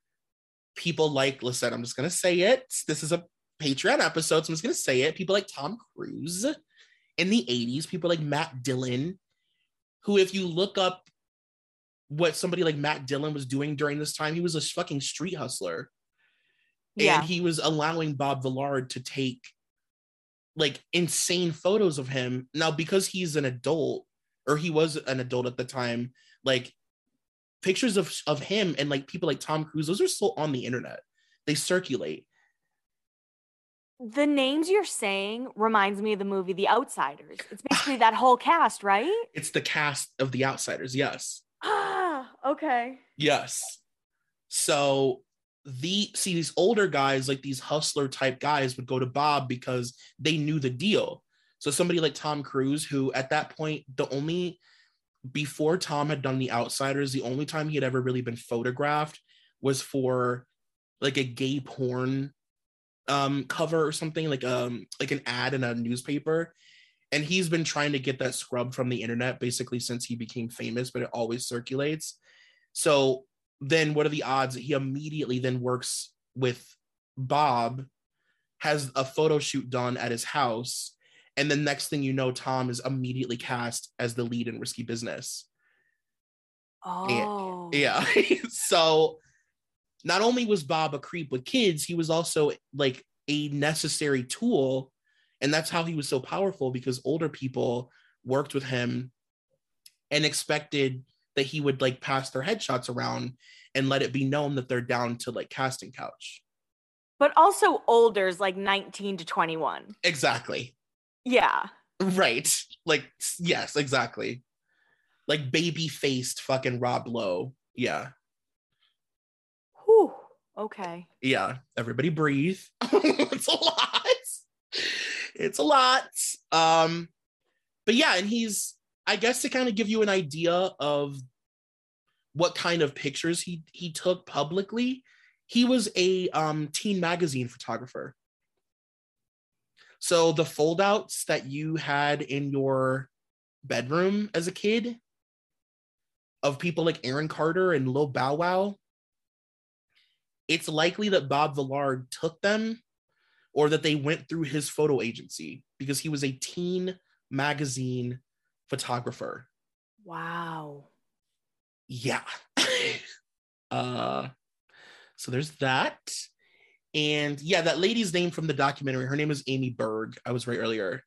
like, listen, I'm just going to say it. This is a Patreon episode, so I'm just going to say it. People like Tom Cruise in the 80s, people like Matt Dillon, who, if you look up what somebody like Matt Dillon was doing during this time, he was a fucking street hustler. Yeah. And he was allowing Bob Villard to take like insane photos of him. Now, because he's an adult, or he was an adult at the time, like pictures of him and like people like Tom Cruise, those are still on the internet. They circulate. The names you're saying reminds me of the movie The Outsiders. It's basically that whole cast, right? It's the cast of The Outsiders, yes. Ah, okay. Yes. So these older guys, like these hustler type guys, would go to Bob because they knew the deal. So somebody like Tom Cruise, who at that point, before Tom had done The Outsiders, the only time he had ever really been photographed was for like a gay porn cover or something, like an ad in a newspaper. And he's been trying to get that scrubbed from the internet basically since he became famous, but it always circulates. So then what are the odds that he immediately then works with Bob, has a photo shoot done at his house, and the next thing you know, Tom is immediately cast as the lead in Risky Business. Oh. And, yeah. So not only was Bob a creep with kids, he was also like a necessary tool. And that's how he was so powerful, because older people worked with him and expected that he would like pass their headshots around and let it be known that they're down to like casting couch. But also older's like 19 to 21. Exactly. Yeah. Right. Like, yes, exactly. Like baby-faced fucking Rob Lowe. Yeah. Whew. Okay. Yeah. Everybody breathe. It's a lot. It's a lot. But yeah, and he's, I guess, to kind of give you an idea of what kind of pictures he took publicly, he was a teen magazine photographer. So the foldouts that you had in your bedroom as a kid of people like Aaron Carter and Lil Bow Wow, it's likely that Bob Villard took them, or that they went through his photo agency, because he was a teen magazine photographer. Wow. Yeah. So there's that. And yeah, that lady's name from the documentary, her name is Amy Berg. I was right earlier.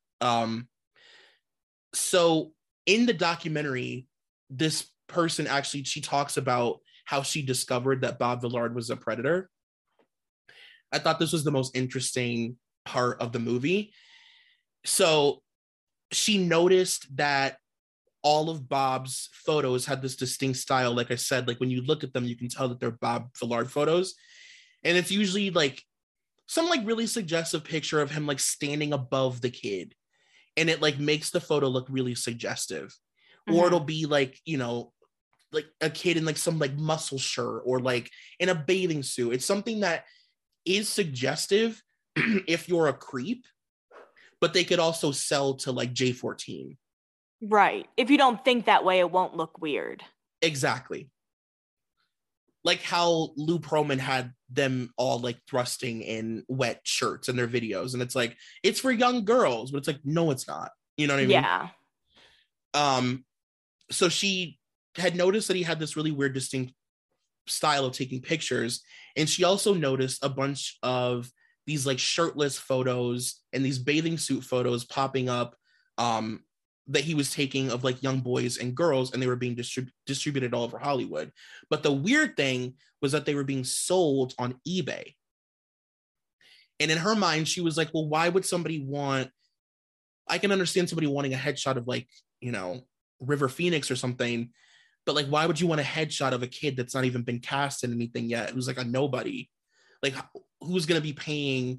So in the documentary, this person actually, she talks about how she discovered that Bob Villard was a predator. I thought this was the most interesting part of the movie. So she noticed that all of Bob's photos had this distinct style. Like I said, like when you look at them, you can tell that they're Bob Villard photos. And it's usually like some like really suggestive picture of him like standing above the kid. And it like makes the photo look really suggestive. Or it'll be like, you know, like a kid in like some like muscle shirt or like in a bathing suit. It's something that is suggestive if you're a creep, but they could also sell to like J14. Right. If you don't think that way, it won't look weird. Exactly. Like how Lou Pearlman had them all like thrusting in wet shirts in their videos. And it's like, it's for young girls, but it's like, no, it's not. You know what I mean? Yeah. So she had noticed that he had this really weird, distinct style of taking pictures. And she also noticed a bunch of these like shirtless photos and these bathing suit photos popping up that he was taking of like young boys and girls, and they were being distributed all over Hollywood. But the weird thing was that they were being sold on eBay. And in her mind, she was like, well, why would somebody want, I can understand somebody wanting a headshot of like, you know, River Phoenix or something, but like, why would you want a headshot of a kid that's not even been cast in anything yet? It was like a nobody. Like, who's going to be paying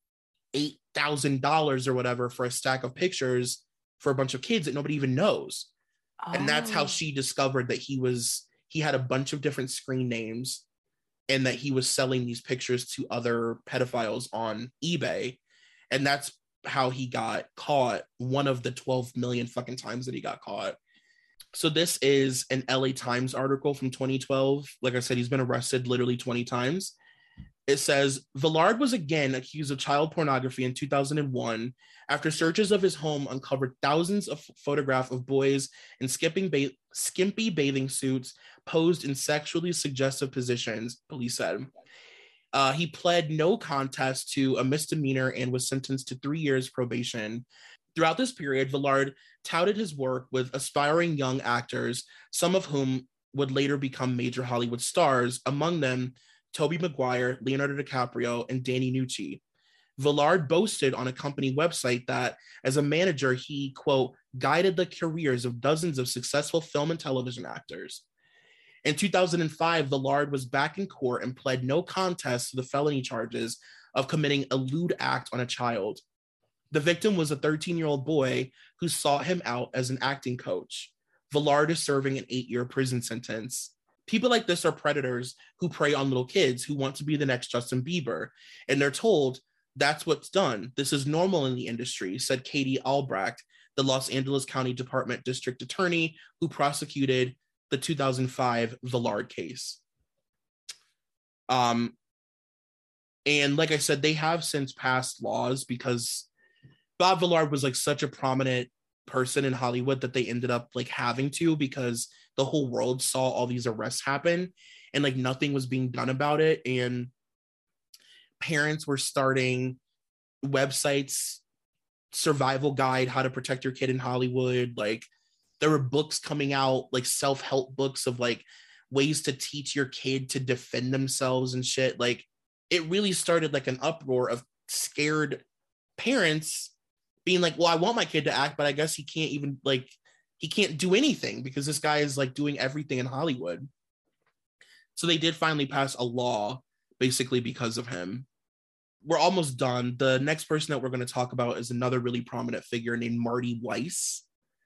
$8,000 or whatever for a stack of pictures for a bunch of kids that nobody even knows? Oh. And that's how she discovered that he had a bunch of different screen names and that he was selling these pictures to other pedophiles on eBay. And that's how he got caught, one of the 12 million fucking times that he got caught. So this is an LA Times article from 2012. Like I said, he's been arrested literally 20 times. It says, Villard was again accused of child pornography in 2001 after searches of his home uncovered thousands of photographs of boys in skimpy bathing suits posed in sexually suggestive positions, police said. He pled no contest to a misdemeanor and was sentenced to 3 years probation. Throughout this period, Villard touted his work with aspiring young actors, some of whom would later become major Hollywood stars, among them Tobey Maguire, Leonardo DiCaprio, and Danny Nucci. Villard boasted on a company website that as a manager, he, quote, guided the careers of dozens of successful film and television actors. In 2005, Villard was back in court and pled no contest to the felony charges of committing a lewd act on a child. The victim was a 13-year-old boy who sought him out as an acting coach. Villard is serving an 8-year prison sentence. People like this are predators who prey on little kids who want to be the next Justin Bieber. And they're told, that's what's done. This is normal in the industry, said Katie Albrecht, the Los Angeles County Department District Attorney who prosecuted the 2005 Villard case. And like I said, they have since passed laws because Bob Villard was like such a prominent person in Hollywood that they ended up like having to, because the whole world saw all these arrests happen and like nothing was being done about it. And parents were starting websites, survival guide, how to protect your kid in Hollywood. Like there were books coming out, like self-help books of like ways to teach your kid to defend themselves and shit. Like it really started like an uproar of scared parents being like, well, I want my kid to act, but I guess he can't even like, he can't do anything because this guy is like doing everything in Hollywood. So they did finally pass a law basically because of him. We're almost done. The next person that we're going to talk about is another really prominent figure named Marty Weiss.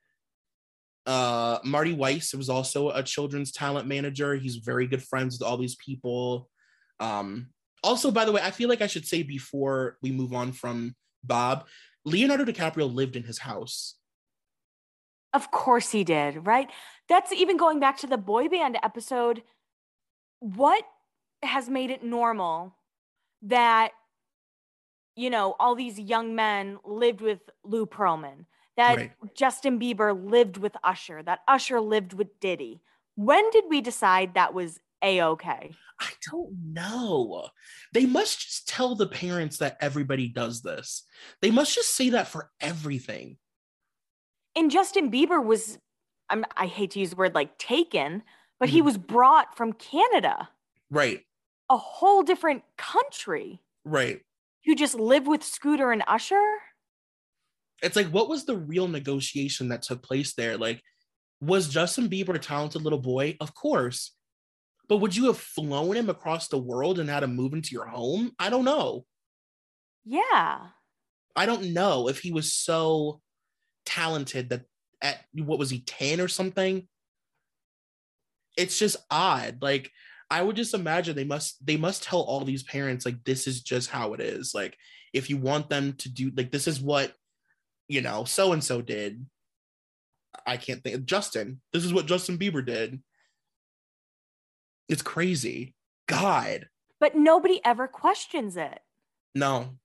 Marty Weiss was also a children's talent manager. He's very good friends with all these people. Also, by the way, I feel like I should say before we move on from Bob, Leonardo DiCaprio lived in his house. Of course he did, right? That's even going back to the boy band episode. What has made it normal that, you know, all these young men lived with Lou Pearlman, that right. Justin Bieber lived with Usher, that Usher lived with Diddy? When did we decide that was A-okay? I don't know. They must just tell the parents that everybody does this. They must just say that for everything. And Justin Bieber was, I hate to use the word like taken, but he was brought from Canada. Right. A whole different country. Right. to just live with Scooter and Usher? It's like, what was the real negotiation that took place there? Like, was Justin Bieber a talented little boy? Of course. But would you have flown him across the world and had him move into your home? I don't know. Yeah. I don't know if he was so talented that at what was he, 10 or something? It's just odd. Like, I would just imagine they must tell all these parents, like, this is just how it is. Like, if you want them to do, like, this is what, so and so did. I can't think. Justin. This is what Justin Bieber did. It's crazy. God. But nobody ever questions it. No.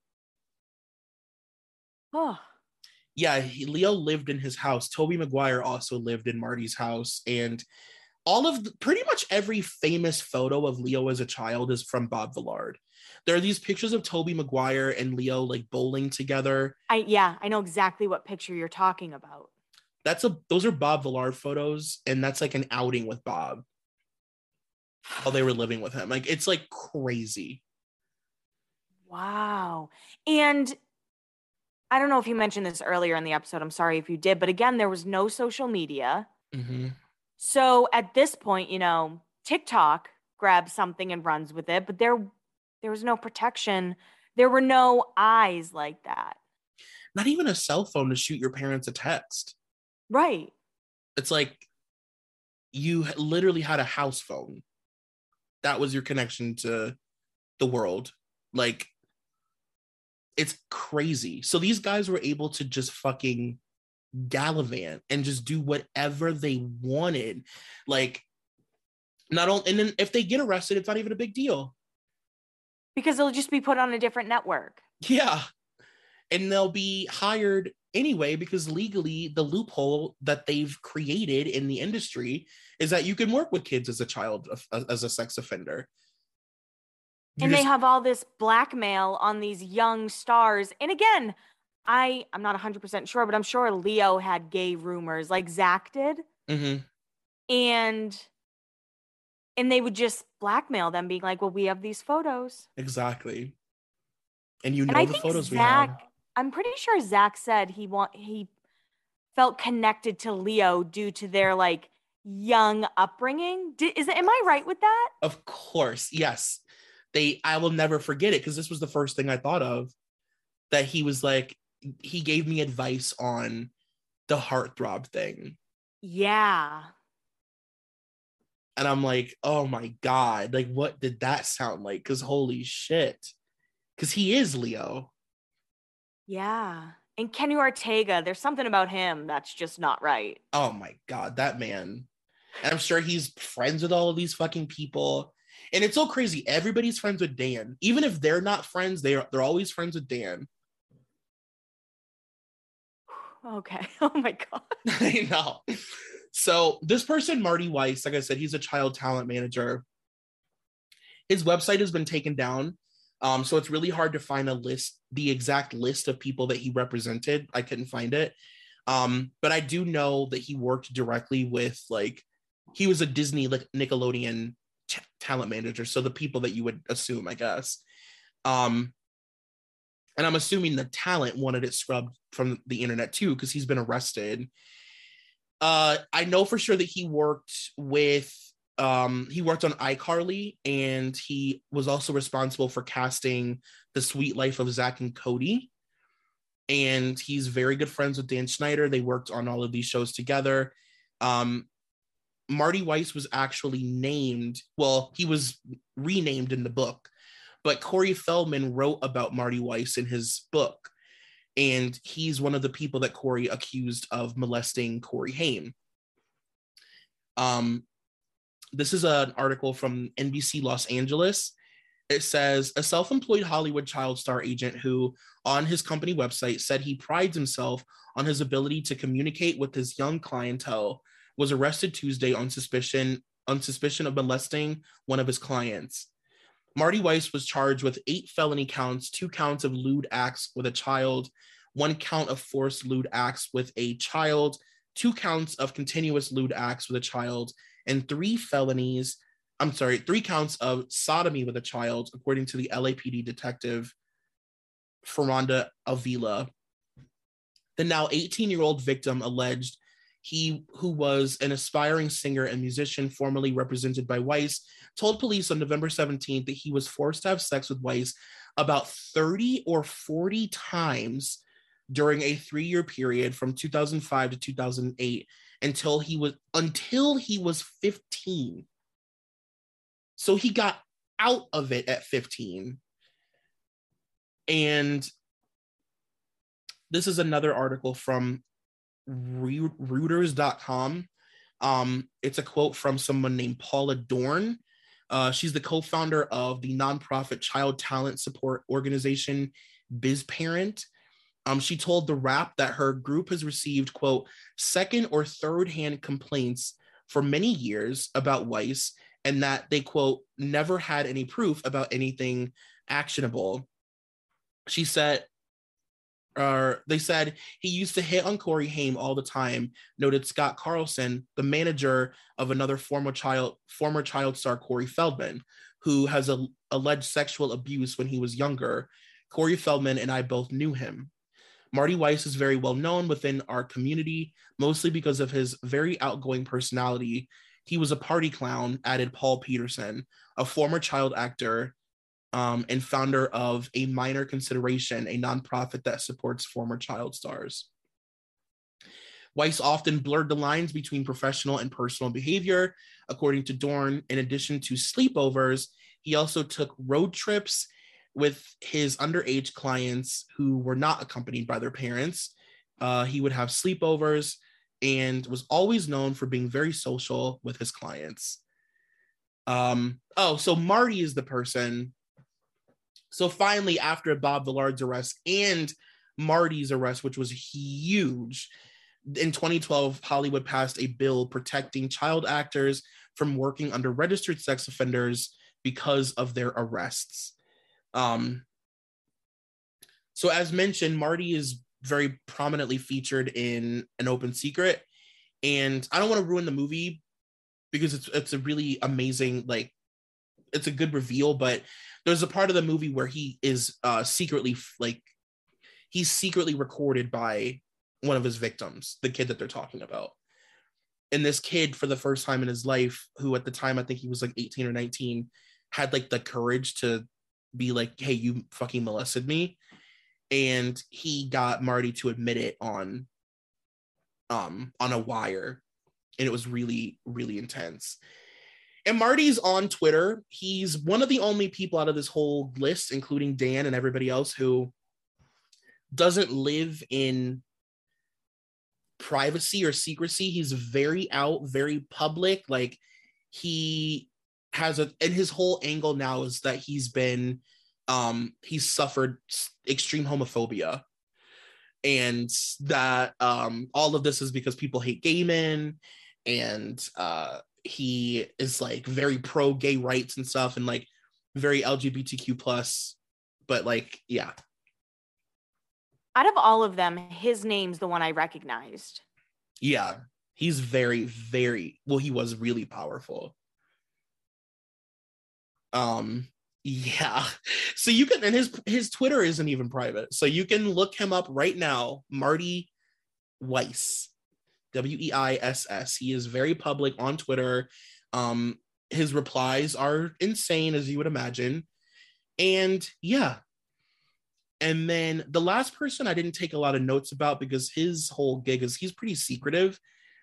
Oh. Yeah, Leo lived in his house. Tobey Maguire also lived in Marty's house. And pretty much every famous photo of Leo as a child is from Bob Villard. There are these pictures of Tobey Maguire and Leo like bowling together. I know exactly what picture you're talking about. Those are Bob Villard photos, and that's like an outing with Bob while they were living with him. Like, it's like crazy. Wow. And I don't know if you mentioned this earlier in the episode. I'm sorry if you did, but again, there was no social media. Mm-hmm. So at this point, TikTok grabs something and runs with it, but there was no protection. There were no eyes like that. Not even a cell phone to shoot your parents a text. Right. It's like you literally had a house phone. That was your connection to the world. Like, it's crazy. So these guys were able to just fucking gallivant and just do whatever they wanted. Like, not only, and then if they get arrested, it's not even a big deal. Because they'll just be put on a different network. Yeah. And they'll be hired anyway, because legally the loophole that they've created in the industry is that you can work with kids as a child, as a sex offender. And they have all this blackmail on these young stars. And again, I'm not 100% sure, but I'm sure Leo had gay rumors like Zach did. Mm-hmm. And they would just blackmail them, being like, well, we have these photos. Exactly. And the photos Zach, we have. I'm pretty sure Zach said he felt connected to Leo due to their like young upbringing. Am I right with that? Of course. Yes. I will never forget it, because this was the first thing I thought of, that he was like, he gave me advice on the heartthrob thing. Yeah. And I'm like, oh my God, like, what did that sound like? Because holy shit. Because he is Leo. Yeah. And Kenny Ortega, there's something about him that's just not right. Oh my God, that man. And I'm sure he's friends with all of these fucking people. And it's so crazy. Everybody's friends with Dan. Even if they're not friends, they're always friends with Dan. Okay. Oh my God. I know. So this person, Marty Weiss, like I said, he's a child talent manager. His website has been taken down. So it's really hard to find the exact list of people that he represented. I couldn't find it. But I do know that he worked directly with, like, he was a Disney, like, Nickelodeon talent manager. So the people that you would assume, I guess. And I'm assuming the talent wanted it scrubbed from the internet too, because he's been arrested. I know for sure that he worked on iCarly, and he was also responsible for casting The Sweet Life of Zach and Cody. And he's very good friends with Dan Schneider. They worked on all of these shows together. Marty Weiss was actually he was renamed in the book, but Corey Feldman wrote about Marty Weiss in his book. And he's one of the people that Corey accused of molesting Corey Haim. This is an article from NBC Los Angeles. It says, a self-employed Hollywood child star agent who, on his company website, said he prides himself on his ability to communicate with his young clientele, was arrested Tuesday on suspicion of molesting one of his clients. Marty Weiss was charged with 8 felony counts, 2 counts of lewd acts with a child, 1 count of forced lewd acts with a child, 2 counts of continuous lewd acts with a child, and 3 felonies 3 counts of sodomy with a child, according to the LAPD detective Fermanda Avila. The now 18-year-old victim alleged he, who was an aspiring singer and musician formerly represented by Weiss, told police on November 17th that he was forced to have sex with Weiss about 30 or 40 times during a 3-year period from 2005 to 2008 until he was 15. So he got out of it at 15. And this is another article from Reuters.com. It's a quote from someone named Paula Dorn. She's the co-founder of the nonprofit child talent support organization BizParent. She told The Wrap that her group has received, quote, second or third hand complaints for many years about Weiss, and that they, quote, never had any proof about anything actionable. She said, they said he used to hit on Corey Haim all the time, noted Scott Carlson, the manager of another former child star Corey Feldman, who has alleged sexual abuse when he was younger. Corey Feldman and I both knew him. Marty Weiss is very well known within our community, mostly because of his very outgoing personality. He was a party clown, added Paul Peterson, a former child actor and founder of A Minor Consideration, a nonprofit that supports former child stars. Weiss often blurred the lines between professional and personal behavior. According to Dorn, in addition to sleepovers, he also took road trips with his underage clients who were not accompanied by their parents. He would have sleepovers and was always known for being very social with his clients. So Marty is the person. So finally, after Bob Villard's arrest and Marty's arrest, which was huge, in 2012, Hollywood passed a bill protecting child actors from working under registered sex offenders because of their arrests. So as mentioned, Marty is very prominently featured in An Open Secret, and I don't want to ruin the movie because it's a really amazing, like, it's a good reveal, but there's a part of the movie where he is secretly recorded by one of his victims, the kid that they're talking about. And this kid, for the first time in his life, who at the time I think he was like 18 or 19, had like the courage to be like, hey, you fucking molested me. And he got Marty to admit it on a wire. And it was really, really intense. And Marty's on Twitter. He's one of the only people out of this whole list, including Dan and everybody else, who doesn't live in privacy or secrecy. He's very out, very public. Like, he has and his whole angle now is that he's suffered extreme homophobia. And that all of this is because people hate gay men, and he is like very pro gay rights and stuff, and like very LGBTQ plus, but like, yeah. Out of all of them, his name's the one I recognized. Yeah, he's very, very, well, he was really powerful. Yeah. So you can, and his Twitter isn't even private. So you can look him up right now, Marty Weiss, Weiss. He is very public on Twitter. His replies are insane, as you would imagine. And yeah. And then the last person I didn't take a lot of notes about because his whole gig is he's pretty secretive.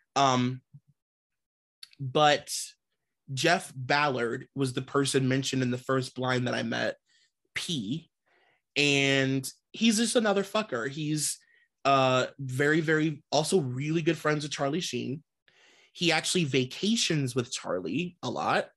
But Jeff Ballard was the person mentioned in the first blind that I met, P. And he's just another fucker. He's very, very also really good friends with Charlie Sheen. He actually vacations with Charlie a lot.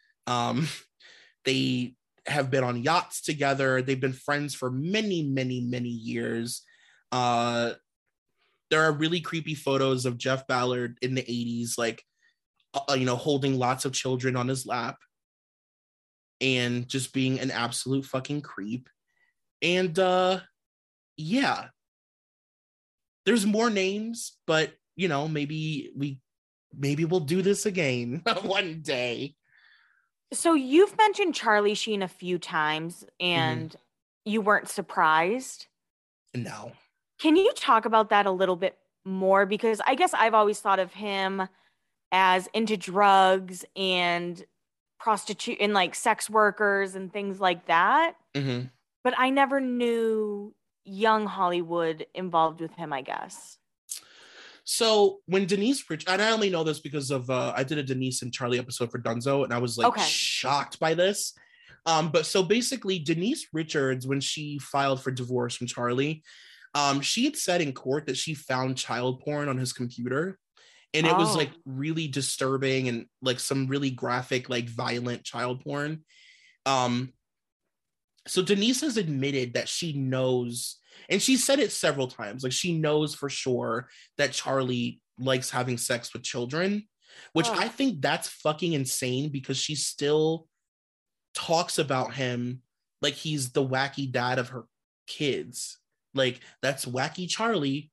They have been on yachts together. They've been friends for many, many, many years. There are really creepy photos of Jeff Ballard in the 80s, like, holding lots of children on his lap and just being an absolute fucking creep. And yeah, there's more names, but maybe we'll do this again one day. So you've mentioned Charlie Sheen a few times and you weren't surprised. No. Can you talk about that a little bit more? Because I guess I've always thought of him as into drugs and prostitute and like sex workers and things like that. Mm-hmm. But I never knew young Hollywood involved with him, I guess. So when Denise Rich, and I only know this because of I did a Denise and Charlie episode for Dunzo, and I was like shocked by this. But so basically, Denise Richards, when she filed for divorce from Charlie, she had said in court that she found child porn on his computer, and it was like really disturbing and like some really graphic, like violent child porn. So Denise has admitted that she knows, and she said it several times, like she knows for sure that Charlie likes having sex with children, which I think that's fucking insane because she still talks about him like he's the wacky dad of her kids. Like that's wacky Charlie.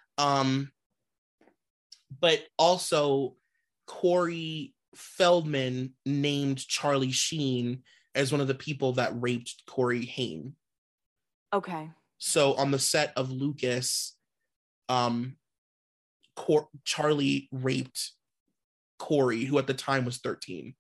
But also Corey Feldman named Charlie Sheen as one of the people that raped Corey Haim. Okay. So on the set of Lucas, Charlie raped Corey, who at the time was 13.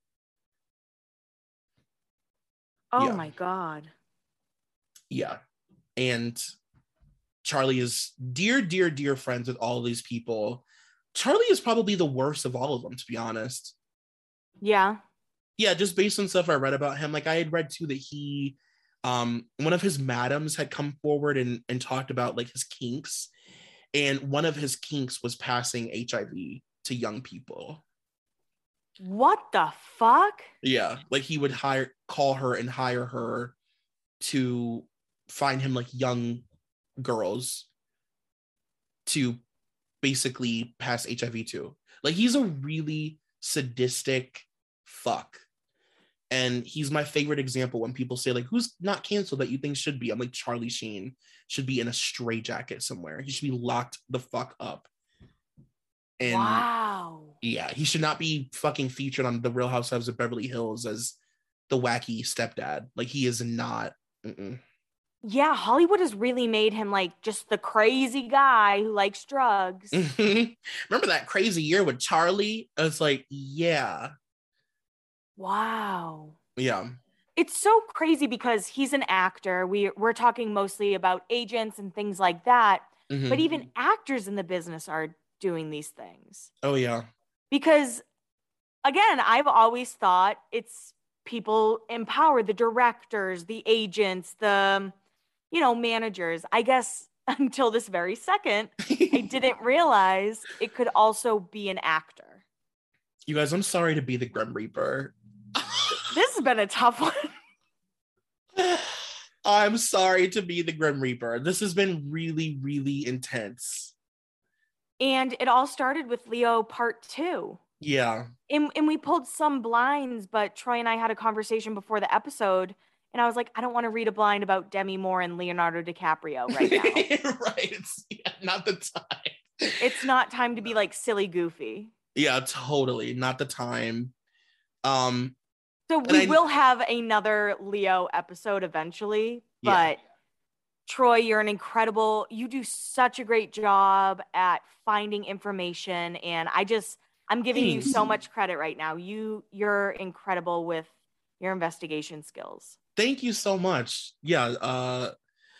Oh my God. Yeah. And Charlie is dear friends with all of these people. Charlie is probably the worst of all of them, to be honest. Yeah. Yeah, just based on stuff I read about him. Like I had read too that he, one of his madams had come forward and talked about like his kinks. And one of his kinks was passing HIV to young people. What the fuck? Yeah, like he would call her and hire her to find him like young girls to basically pass HIV to. Like he's a really sadistic fuck. And he's my favorite example when people say like, who's not canceled that you think should be? I'm like, Charlie Sheen should be in a straitjacket somewhere. He should be locked the fuck up. And wow. Yeah, he should not be fucking featured on The Real Housewives of Beverly Hills as the wacky stepdad. Like he is not. Yeah, Hollywood has really made him like just the crazy guy who likes drugs. Remember that crazy year with Charlie? It's like, yeah. Wow. Yeah. It's so crazy because he's an actor. We're talking mostly about agents and things like that. But even actors in the business are doing these things. Oh, yeah. Because, again, I've always thought it's people empower the directors, the agents, the, managers. I guess until this very second, I didn't realize it could also be an actor. You guys, I'm sorry to be the Grim Reaper. This has been a tough one. I'm sorry to be the Grim Reaper. This has been really, really intense. And it all started with Leo Part 2. Yeah. And we pulled some blinds, but Troy and I had a conversation before the episode, and I was like, I don't want to read a blind about Demi Moore and Leonardo DiCaprio right now. Right. It's not the time. It's not time to be like silly goofy. Yeah, totally. Not the time. So we will have another Leo episode eventually, but Troy, you do such a great job at finding information, and I'm giving you so much credit right now. You're incredible with your investigation skills. Thank you so much. Yeah,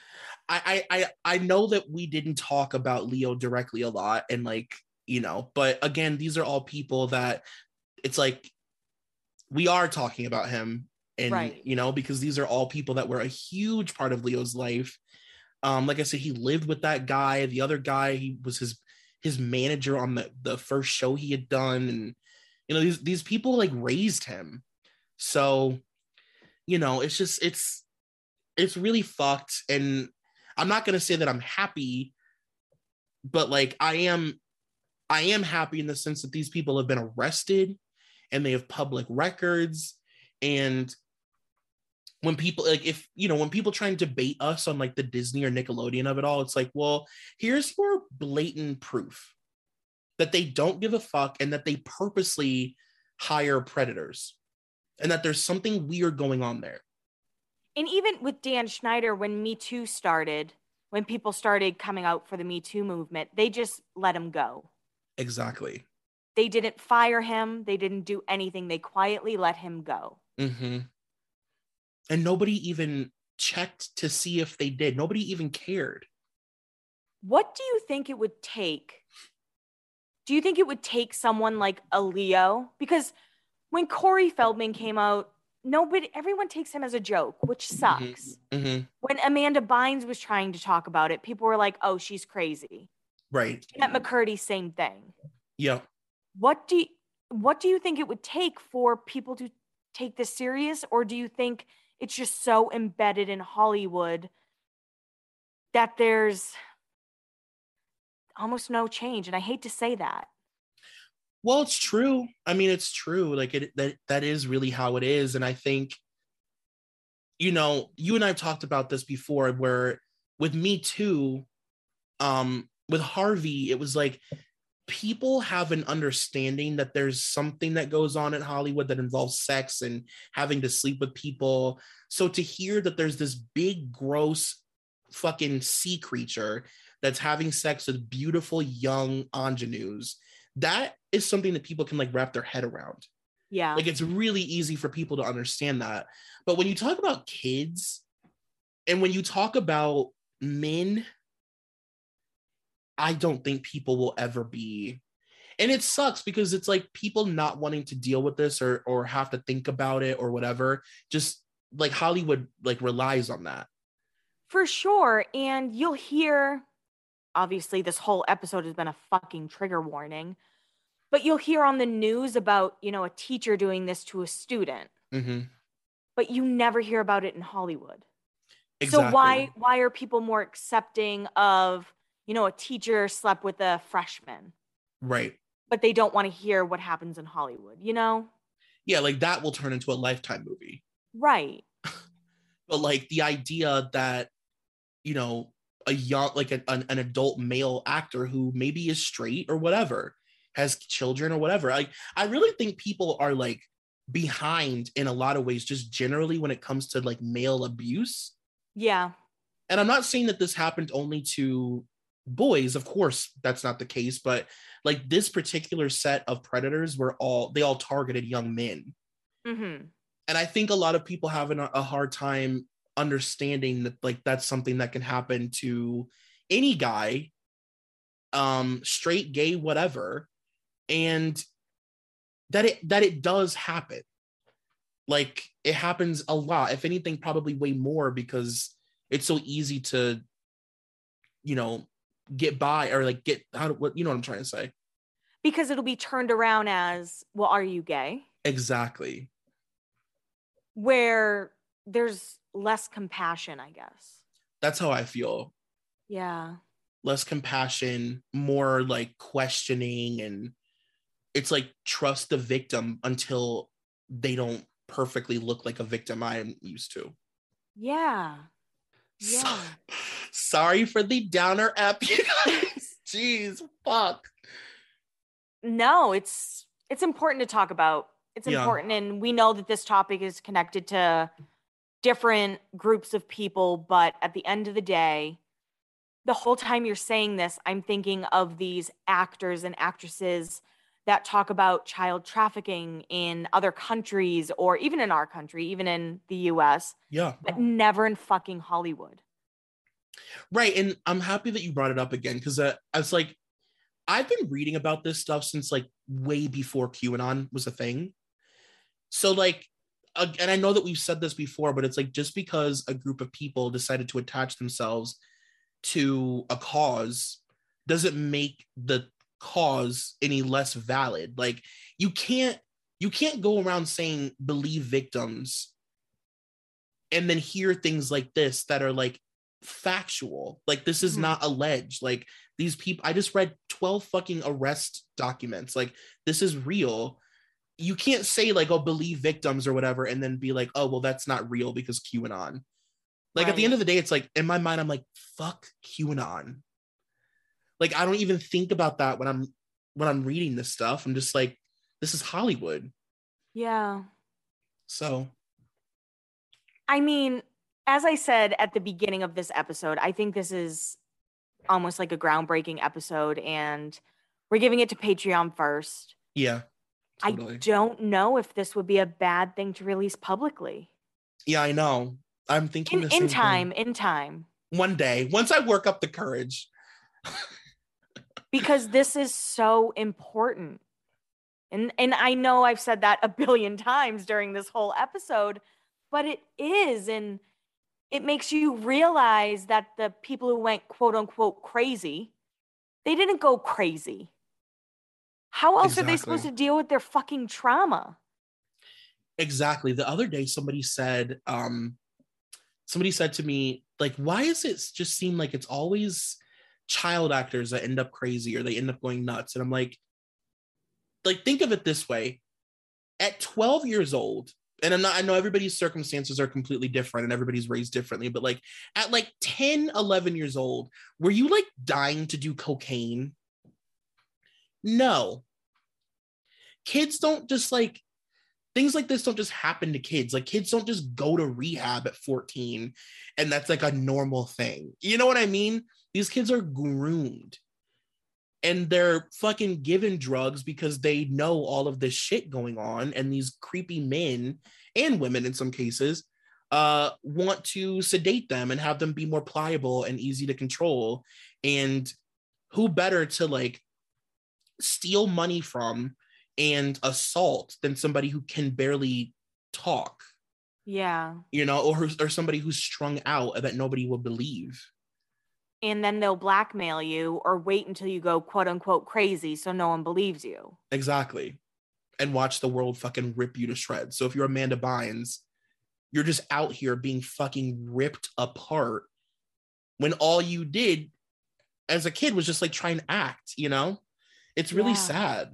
I know that we didn't talk about Leo directly a lot, and but again, these are all people that it's like we are talking about him, and right. Because these are all people that were a huge part of Leo's life. Like I said, he lived with that guy. The other guy, he was his manager on the first show he had done, and these people like raised him. So it's just it's really fucked. And I'm not gonna say that I'm happy, but like I am happy in the sense that these people have been arrested and they have public records. And when people when people try and debate us on like the Disney or Nickelodeon of it all, it's like, well, here's more blatant proof that they don't give a fuck and that they purposely hire predators and that there's something weird going on there. And even with Dan Schneider, when Me Too started, when people started coming out for the Me Too movement, they just let him go. Exactly. They didn't fire him. They didn't do anything. They quietly let him go. Mm-hmm. And nobody even checked to see if they did. Nobody even cared. What do you think it would take? Do you think it would take someone like a Leo? Because when Corey Feldman came out, everyone takes him as a joke, which sucks. Mm-hmm. When Amanda Bynes was trying to talk about it, people were like, oh, she's crazy. Right. At McCurdy, same thing. Yeah. What do you think it would take for people to take this serious? Or do you think it's just so embedded in Hollywood that there's almost no change? And I hate to say that. Well, it's true. I mean, it's true. Like that is really how it is. And I think, you know, you and I have talked about this before, where with Me Too, with Harvey, it was like people have an understanding that there's something that goes on in Hollywood that involves sex and having to sleep with people. So to hear that there's this big, gross fucking sea creature that's having sex with beautiful young ingenues, that is something that people can like wrap their head around. Yeah. Like it's really easy for people to understand that. But when you talk about kids and when you talk about men, I don't think people will ever be. And it sucks because it's like people not wanting to deal with this or have to think about it or whatever. Just like Hollywood like relies on that. For sure. And you'll hear, obviously, this whole episode has been a fucking trigger warning, but you'll hear on the news about, you know, a teacher doing this to a student. Mm-hmm. But you never hear about it in Hollywood. Exactly. So why are people more accepting of, you know, a teacher slept with a freshman? Right. But they don't want to hear what happens in Hollywood, you know? Yeah, like that will turn into a Lifetime movie. Right. But like the idea that, you know, a young, like an adult male actor who maybe is straight or whatever, has children or whatever. Like, I really think people are like behind in a lot of ways, just generally when it comes to like male abuse. Yeah. And I'm not saying that this happened only to boys. Of course, that's not the case. But like this particular set of predators they all targeted young men. Mm-hmm. And I think a lot of people have a hard time understanding that like that's something that can happen to any guy, straight, gay, whatever, and that it does happen. Like it happens a lot. If anything, probably way more because it's so easy to, you know, get by or like what you know what I'm trying to say. Because it'll be turned around as, well, are you gay? Exactly. Where there's less compassion, I guess. That's how I feel. Yeah. Less compassion, more like questioning, and it's like trust the victim until they don't perfectly look like a victim I'm used to. Yeah. Yeah. Sorry for the downer app, you guys. Jeez, fuck. No, it's important to talk about. It's important, and we know that this topic is connected to different groups of people, but at the end of the day, the whole time you're saying this, I'm thinking of these actors and actresses that talk about child trafficking in other countries or even in our country, even in the US. Yeah. But never in fucking Hollywood. Right. And I'm happy that you brought it up again because I was like, I've been reading about this stuff since like way before QAnon was a thing. So like, and I know that we've said this before, but it's like just because a group of people decided to attach themselves to a cause doesn't make the cause any less valid. Like you can't go around saying believe victims and then hear things like this that are like factual. Like this is not alleged. Like these people, I just read 12 fucking arrest documents. Like this is real. You can't say like, oh, believe victims or whatever, and then be like, oh, well, that's not real because QAnon. Like at the end of the day, it's like in my mind, I'm like, fuck QAnon. Like I don't even think about that when I'm reading this stuff. I'm just like, this is Hollywood. Yeah. So, I mean, as I said at the beginning of this episode, I think this is almost like a groundbreaking episode, and we're giving it to Patreon first. yeah, totally. I don't know if this would be a bad thing to release publicly. Yeah, I know. I'm thinking the same thing. In time. One day, once I work up the courage. Because this is so important. And I know I've said that a billion times during this whole episode, but it is. And it makes you realize that the people who went quote unquote crazy, they didn't go crazy. How else are they supposed to deal with their fucking trauma? Exactly. The other day, somebody said to me, like, why does it just seem like it's always child actors that end up crazy or they end up going nuts? And I'm like, think of it this way. At 12 years old, and I know everybody's circumstances are completely different and everybody's raised differently, but like at like 10, 11 years old, were you like dying to do cocaine? No. Kids don't just like, things like this don't just happen to kids. Like kids don't just go to rehab at 14 and that's like a normal thing. You know what I mean? These kids are groomed and they're fucking given drugs because they know all of this shit going on. And these creepy men and women in some cases want to sedate them and have them be more pliable and easy to control. And who better to like steal money from and assault than somebody who can barely talk? Yeah. You know, or somebody who's strung out that nobody will believe. And then they'll blackmail you or wait until you go quote unquote crazy so no one believes you. Exactly. And watch the world fucking rip you to shreds. So if you're Amanda Bynes, you're just out here being fucking ripped apart when all you did as a kid was just like try and act, you know? It's really sad.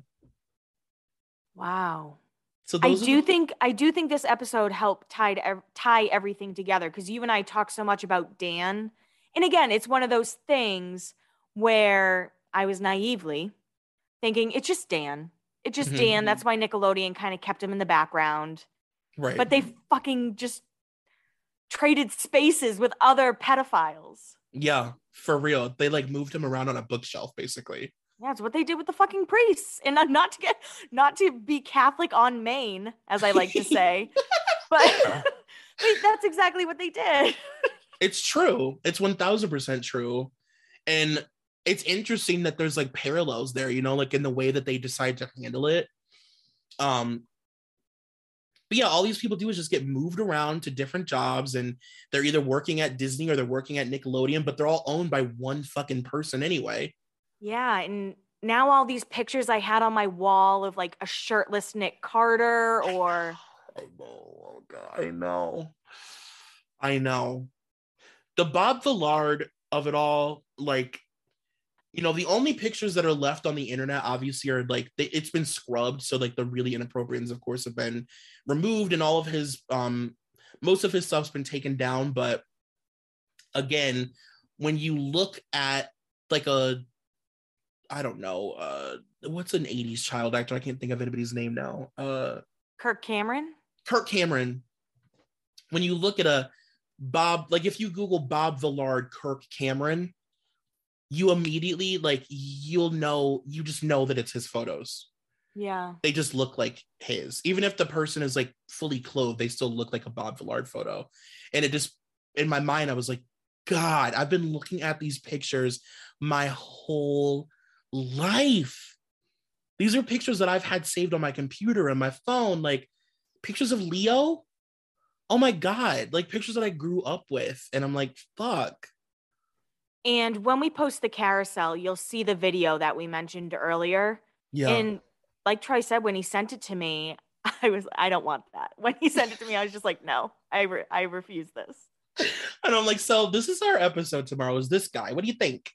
Wow. So I do think this episode helped tie everything together, because you and I talk so much about Dan. And again, it's one of those things where I was naively thinking it's just Dan. It's just Dan. That's why Nickelodeon kind of kept him in the background. Right. But they fucking just traded spaces with other pedophiles. Yeah, for real. They like moved him around on a bookshelf, basically. Yeah, it's what they did with the fucking priests. And not to be Catholic on Maine, as I like to say, but that's exactly what they did. It's true. It's 1000% true. And it's interesting that there's like parallels there, you know, like in the way that they decide to handle it. But yeah, all these people do is just get moved around to different jobs, and they're either working at Disney or they're working at Nickelodeon, but they're all owned by one fucking person anyway. Yeah, and now all these pictures I had on my wall of like a shirtless Nick Carter or... I know. Oh God, I know. The Bob Villard of it all, like, you know, the only pictures that are left on the internet obviously are like, it's been scrubbed. So like the really inappropriate ones, of course, have been removed, and all of his, most of his stuff's been taken down. But again, when you look at like I don't know, what's an 80s child actor? I can't think of anybody's name now. Kirk Cameron. When you look at a Bob, like if you Google Bob Villard, Kirk Cameron, you immediately like, you just know that it's his photos. Yeah. They just look like his. Even if the person is like fully clothed, they still look like a Bob Villard photo. And it just, in my mind, I was like, God, I've been looking at these pictures my whole life. These are pictures that I've had saved on my computer and my phone, like pictures of Leo. Oh my God, like pictures that I grew up with. And I'm like, fuck. And when we post the carousel, you'll see the video that we mentioned earlier. Yeah. And like Troy said, when he sent it to me, I don't want that. When he sent it to me, I was just like, no, I refuse this. And I'm like, so this is our episode tomorrow, is this guy. What do you think?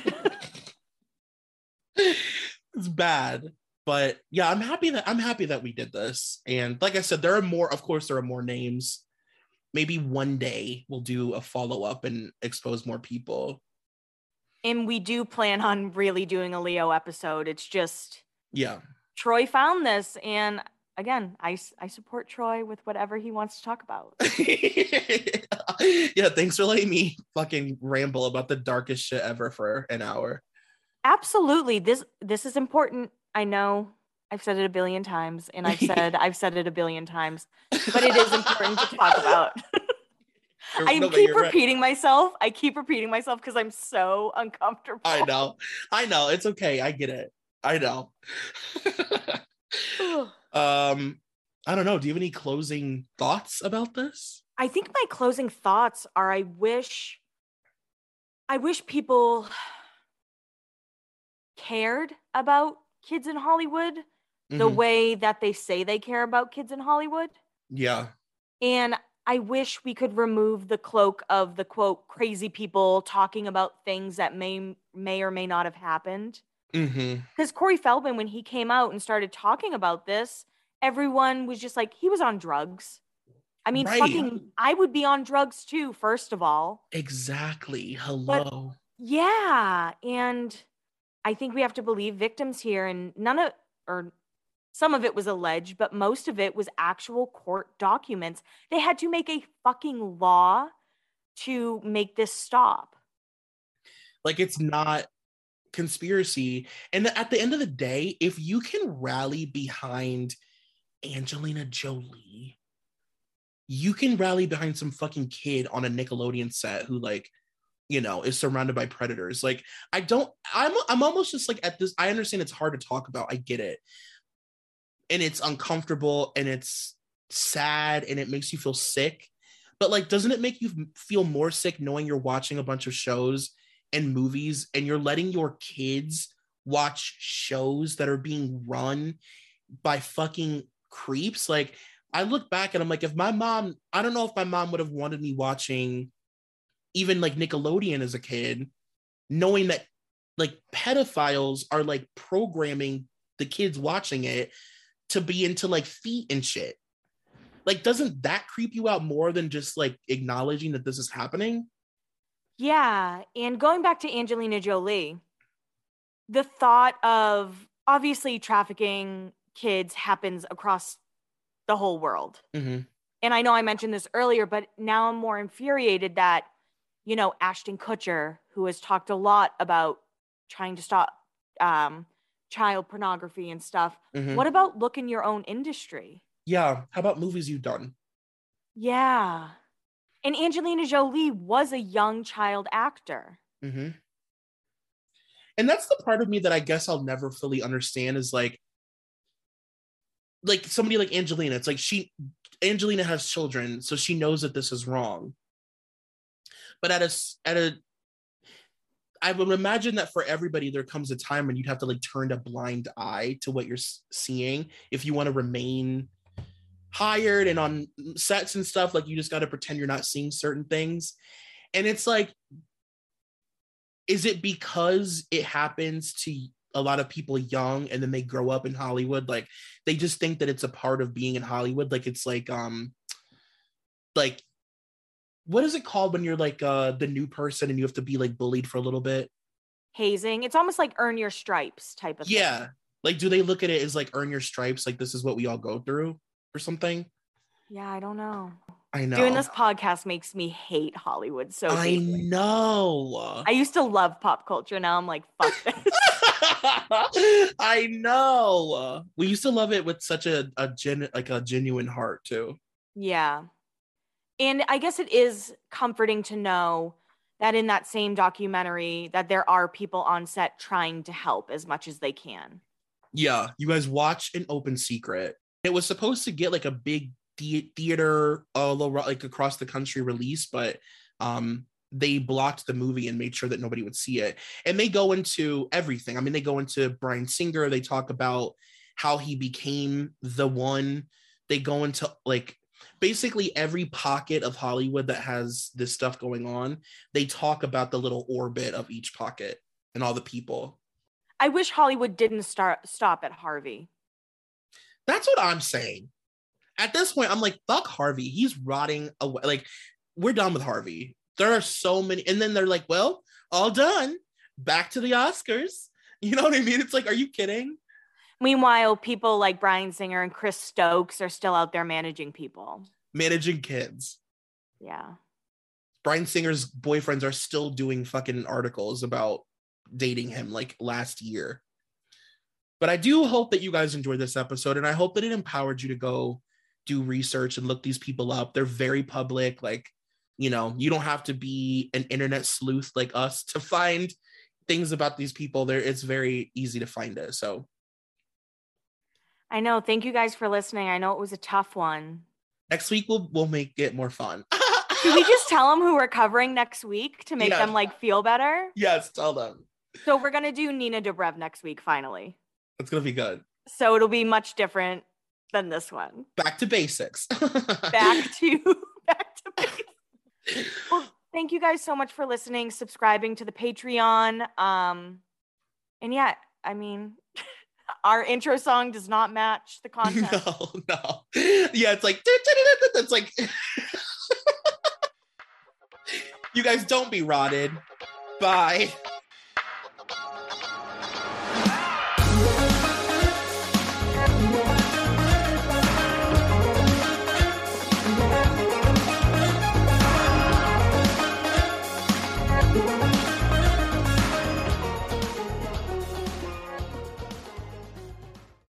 It's bad. But yeah, I'm happy that we did this. And like I said, there are more names. Maybe one day we'll do a follow-up and expose more people. And we do plan on really doing a Leo episode. It's just, yeah, Troy found this, and again, I support Troy with whatever he wants to talk about. Yeah, thanks for letting me fucking ramble about the darkest shit ever for an hour. Absolutely. This is important. I know I've said it a billion times, and I've said it a billion times, but it is important to talk about. I keep repeating myself. I keep repeating myself because I'm so uncomfortable. I know. It's okay. I get it. I know. I don't know. Do you have any closing thoughts about this? I think my closing thoughts are I wish people cared about kids in Hollywood the way that they say they care about kids in Hollywood. Yeah. And I wish we could remove the cloak of the quote crazy people talking about things that may or may not have happened. Because Corey Feldman, when he came out and started talking about this, everyone was just like, he was on drugs. I mean, fucking, I would be on drugs too, first of all. Exactly. Hello. But, yeah. And I think we have to believe victims here, and some of it was alleged, but most of it was actual court documents. They had to make a fucking law to make this stop. Like, it's not conspiracy. And at the end of the day, if you can rally behind Angelina Jolie, you can rally behind some fucking kid on a Nickelodeon set who, like, you know, is surrounded by predators. Like, I'm almost just like at this, I understand it's hard to talk about. I get it. And it's uncomfortable and it's sad and it makes you feel sick. But like, doesn't it make you feel more sick knowing you're watching a bunch of shows and movies and you're letting your kids watch shows that are being run by fucking creeps? Like, I look back and I'm like, I don't know if my mom would have wanted me watching even like Nickelodeon as a kid, knowing that like pedophiles are like programming the kids watching it to be into like feet and shit. Like, doesn't that creep you out more than just like acknowledging that this is happening? Yeah. And going back to Angelina Jolie, the thought of obviously trafficking kids happens across the whole world. And I know I mentioned this earlier, but now I'm more infuriated that, you know, Ashton Kutcher, who has talked a lot about trying to stop child pornography and stuff. What about look in your own industry? Yeah. How about movies you've done? Yeah. And Angelina Jolie was a young child actor. And that's the part of me that I guess I'll never fully understand is like somebody like Angelina. It's like Angelina has children, so she knows that this is wrong. But I would imagine that for everybody, there comes a time when you'd have to like turn a blind eye to what you're seeing if you want to remain hired and on sets and stuff. Like, you just got to pretend you're not seeing certain things. And it's like, is it because it happens to a lot of people young and then they grow up in Hollywood? Like, they just think that it's a part of being in Hollywood. Like, it's like what is it called when you're like the new person and you have to be like bullied for a little bit? Hazing. It's almost like earn your stripes type of thing. Yeah. Like, do they look at it as like earn your stripes? Like, this is what we all go through or something? Yeah, I don't know. I know. Doing this podcast makes me hate Hollywood so deeply. I know. I used to love pop culture. Now I'm like, fuck this. I know. We used to love it with such a genuine heart too. Yeah. And I guess it is comforting to know that in that same documentary that there are people on set trying to help as much as they can. Yeah. You guys watch An Open Secret. It was supposed to get like a big theater like across the country release, but they blocked the movie and made sure that nobody would see it. And they go into everything. I mean, they go into Bryan Singer. They talk about how he became the one. They go into like basically every pocket of Hollywood that has this stuff going on. They talk about the little orbit of each pocket and all the people. I wish Hollywood didn't stop at Harvey. That's what I'm saying. At this point, I'm like, fuck Harvey. He's rotting away. Like, we're done with Harvey. There are so many. And then they're like, well, all done. Back to the Oscars. You know what I mean? It's like, are you kidding? Meanwhile, people like Bryan Singer and Chris Stokes are still out there managing people. Managing kids. Yeah. Bryan Singer's boyfriends are still doing fucking articles about dating him like last year. But I do hope that you guys enjoyed this episode, and I hope that it empowered you to go do research and look these people up. They're very public. Like, you know, you don't have to be an internet sleuth like us to find things about these people. It's very easy to find it. So I know. Thank you guys for listening. I know it was a tough one. Next week we'll make it more fun. Should we just tell them who we're covering next week to make them like feel better? Yes, tell them. So we're gonna do Nina Dobrev next week, finally. It's gonna be good. So it'll be much different than this one. Back to basics. back to basics. Well, thank you guys so much for listening, subscribing to the Patreon. And yeah, I mean, our intro song does not match the content. No. Yeah, it's like you guys don't be rotted. Bye.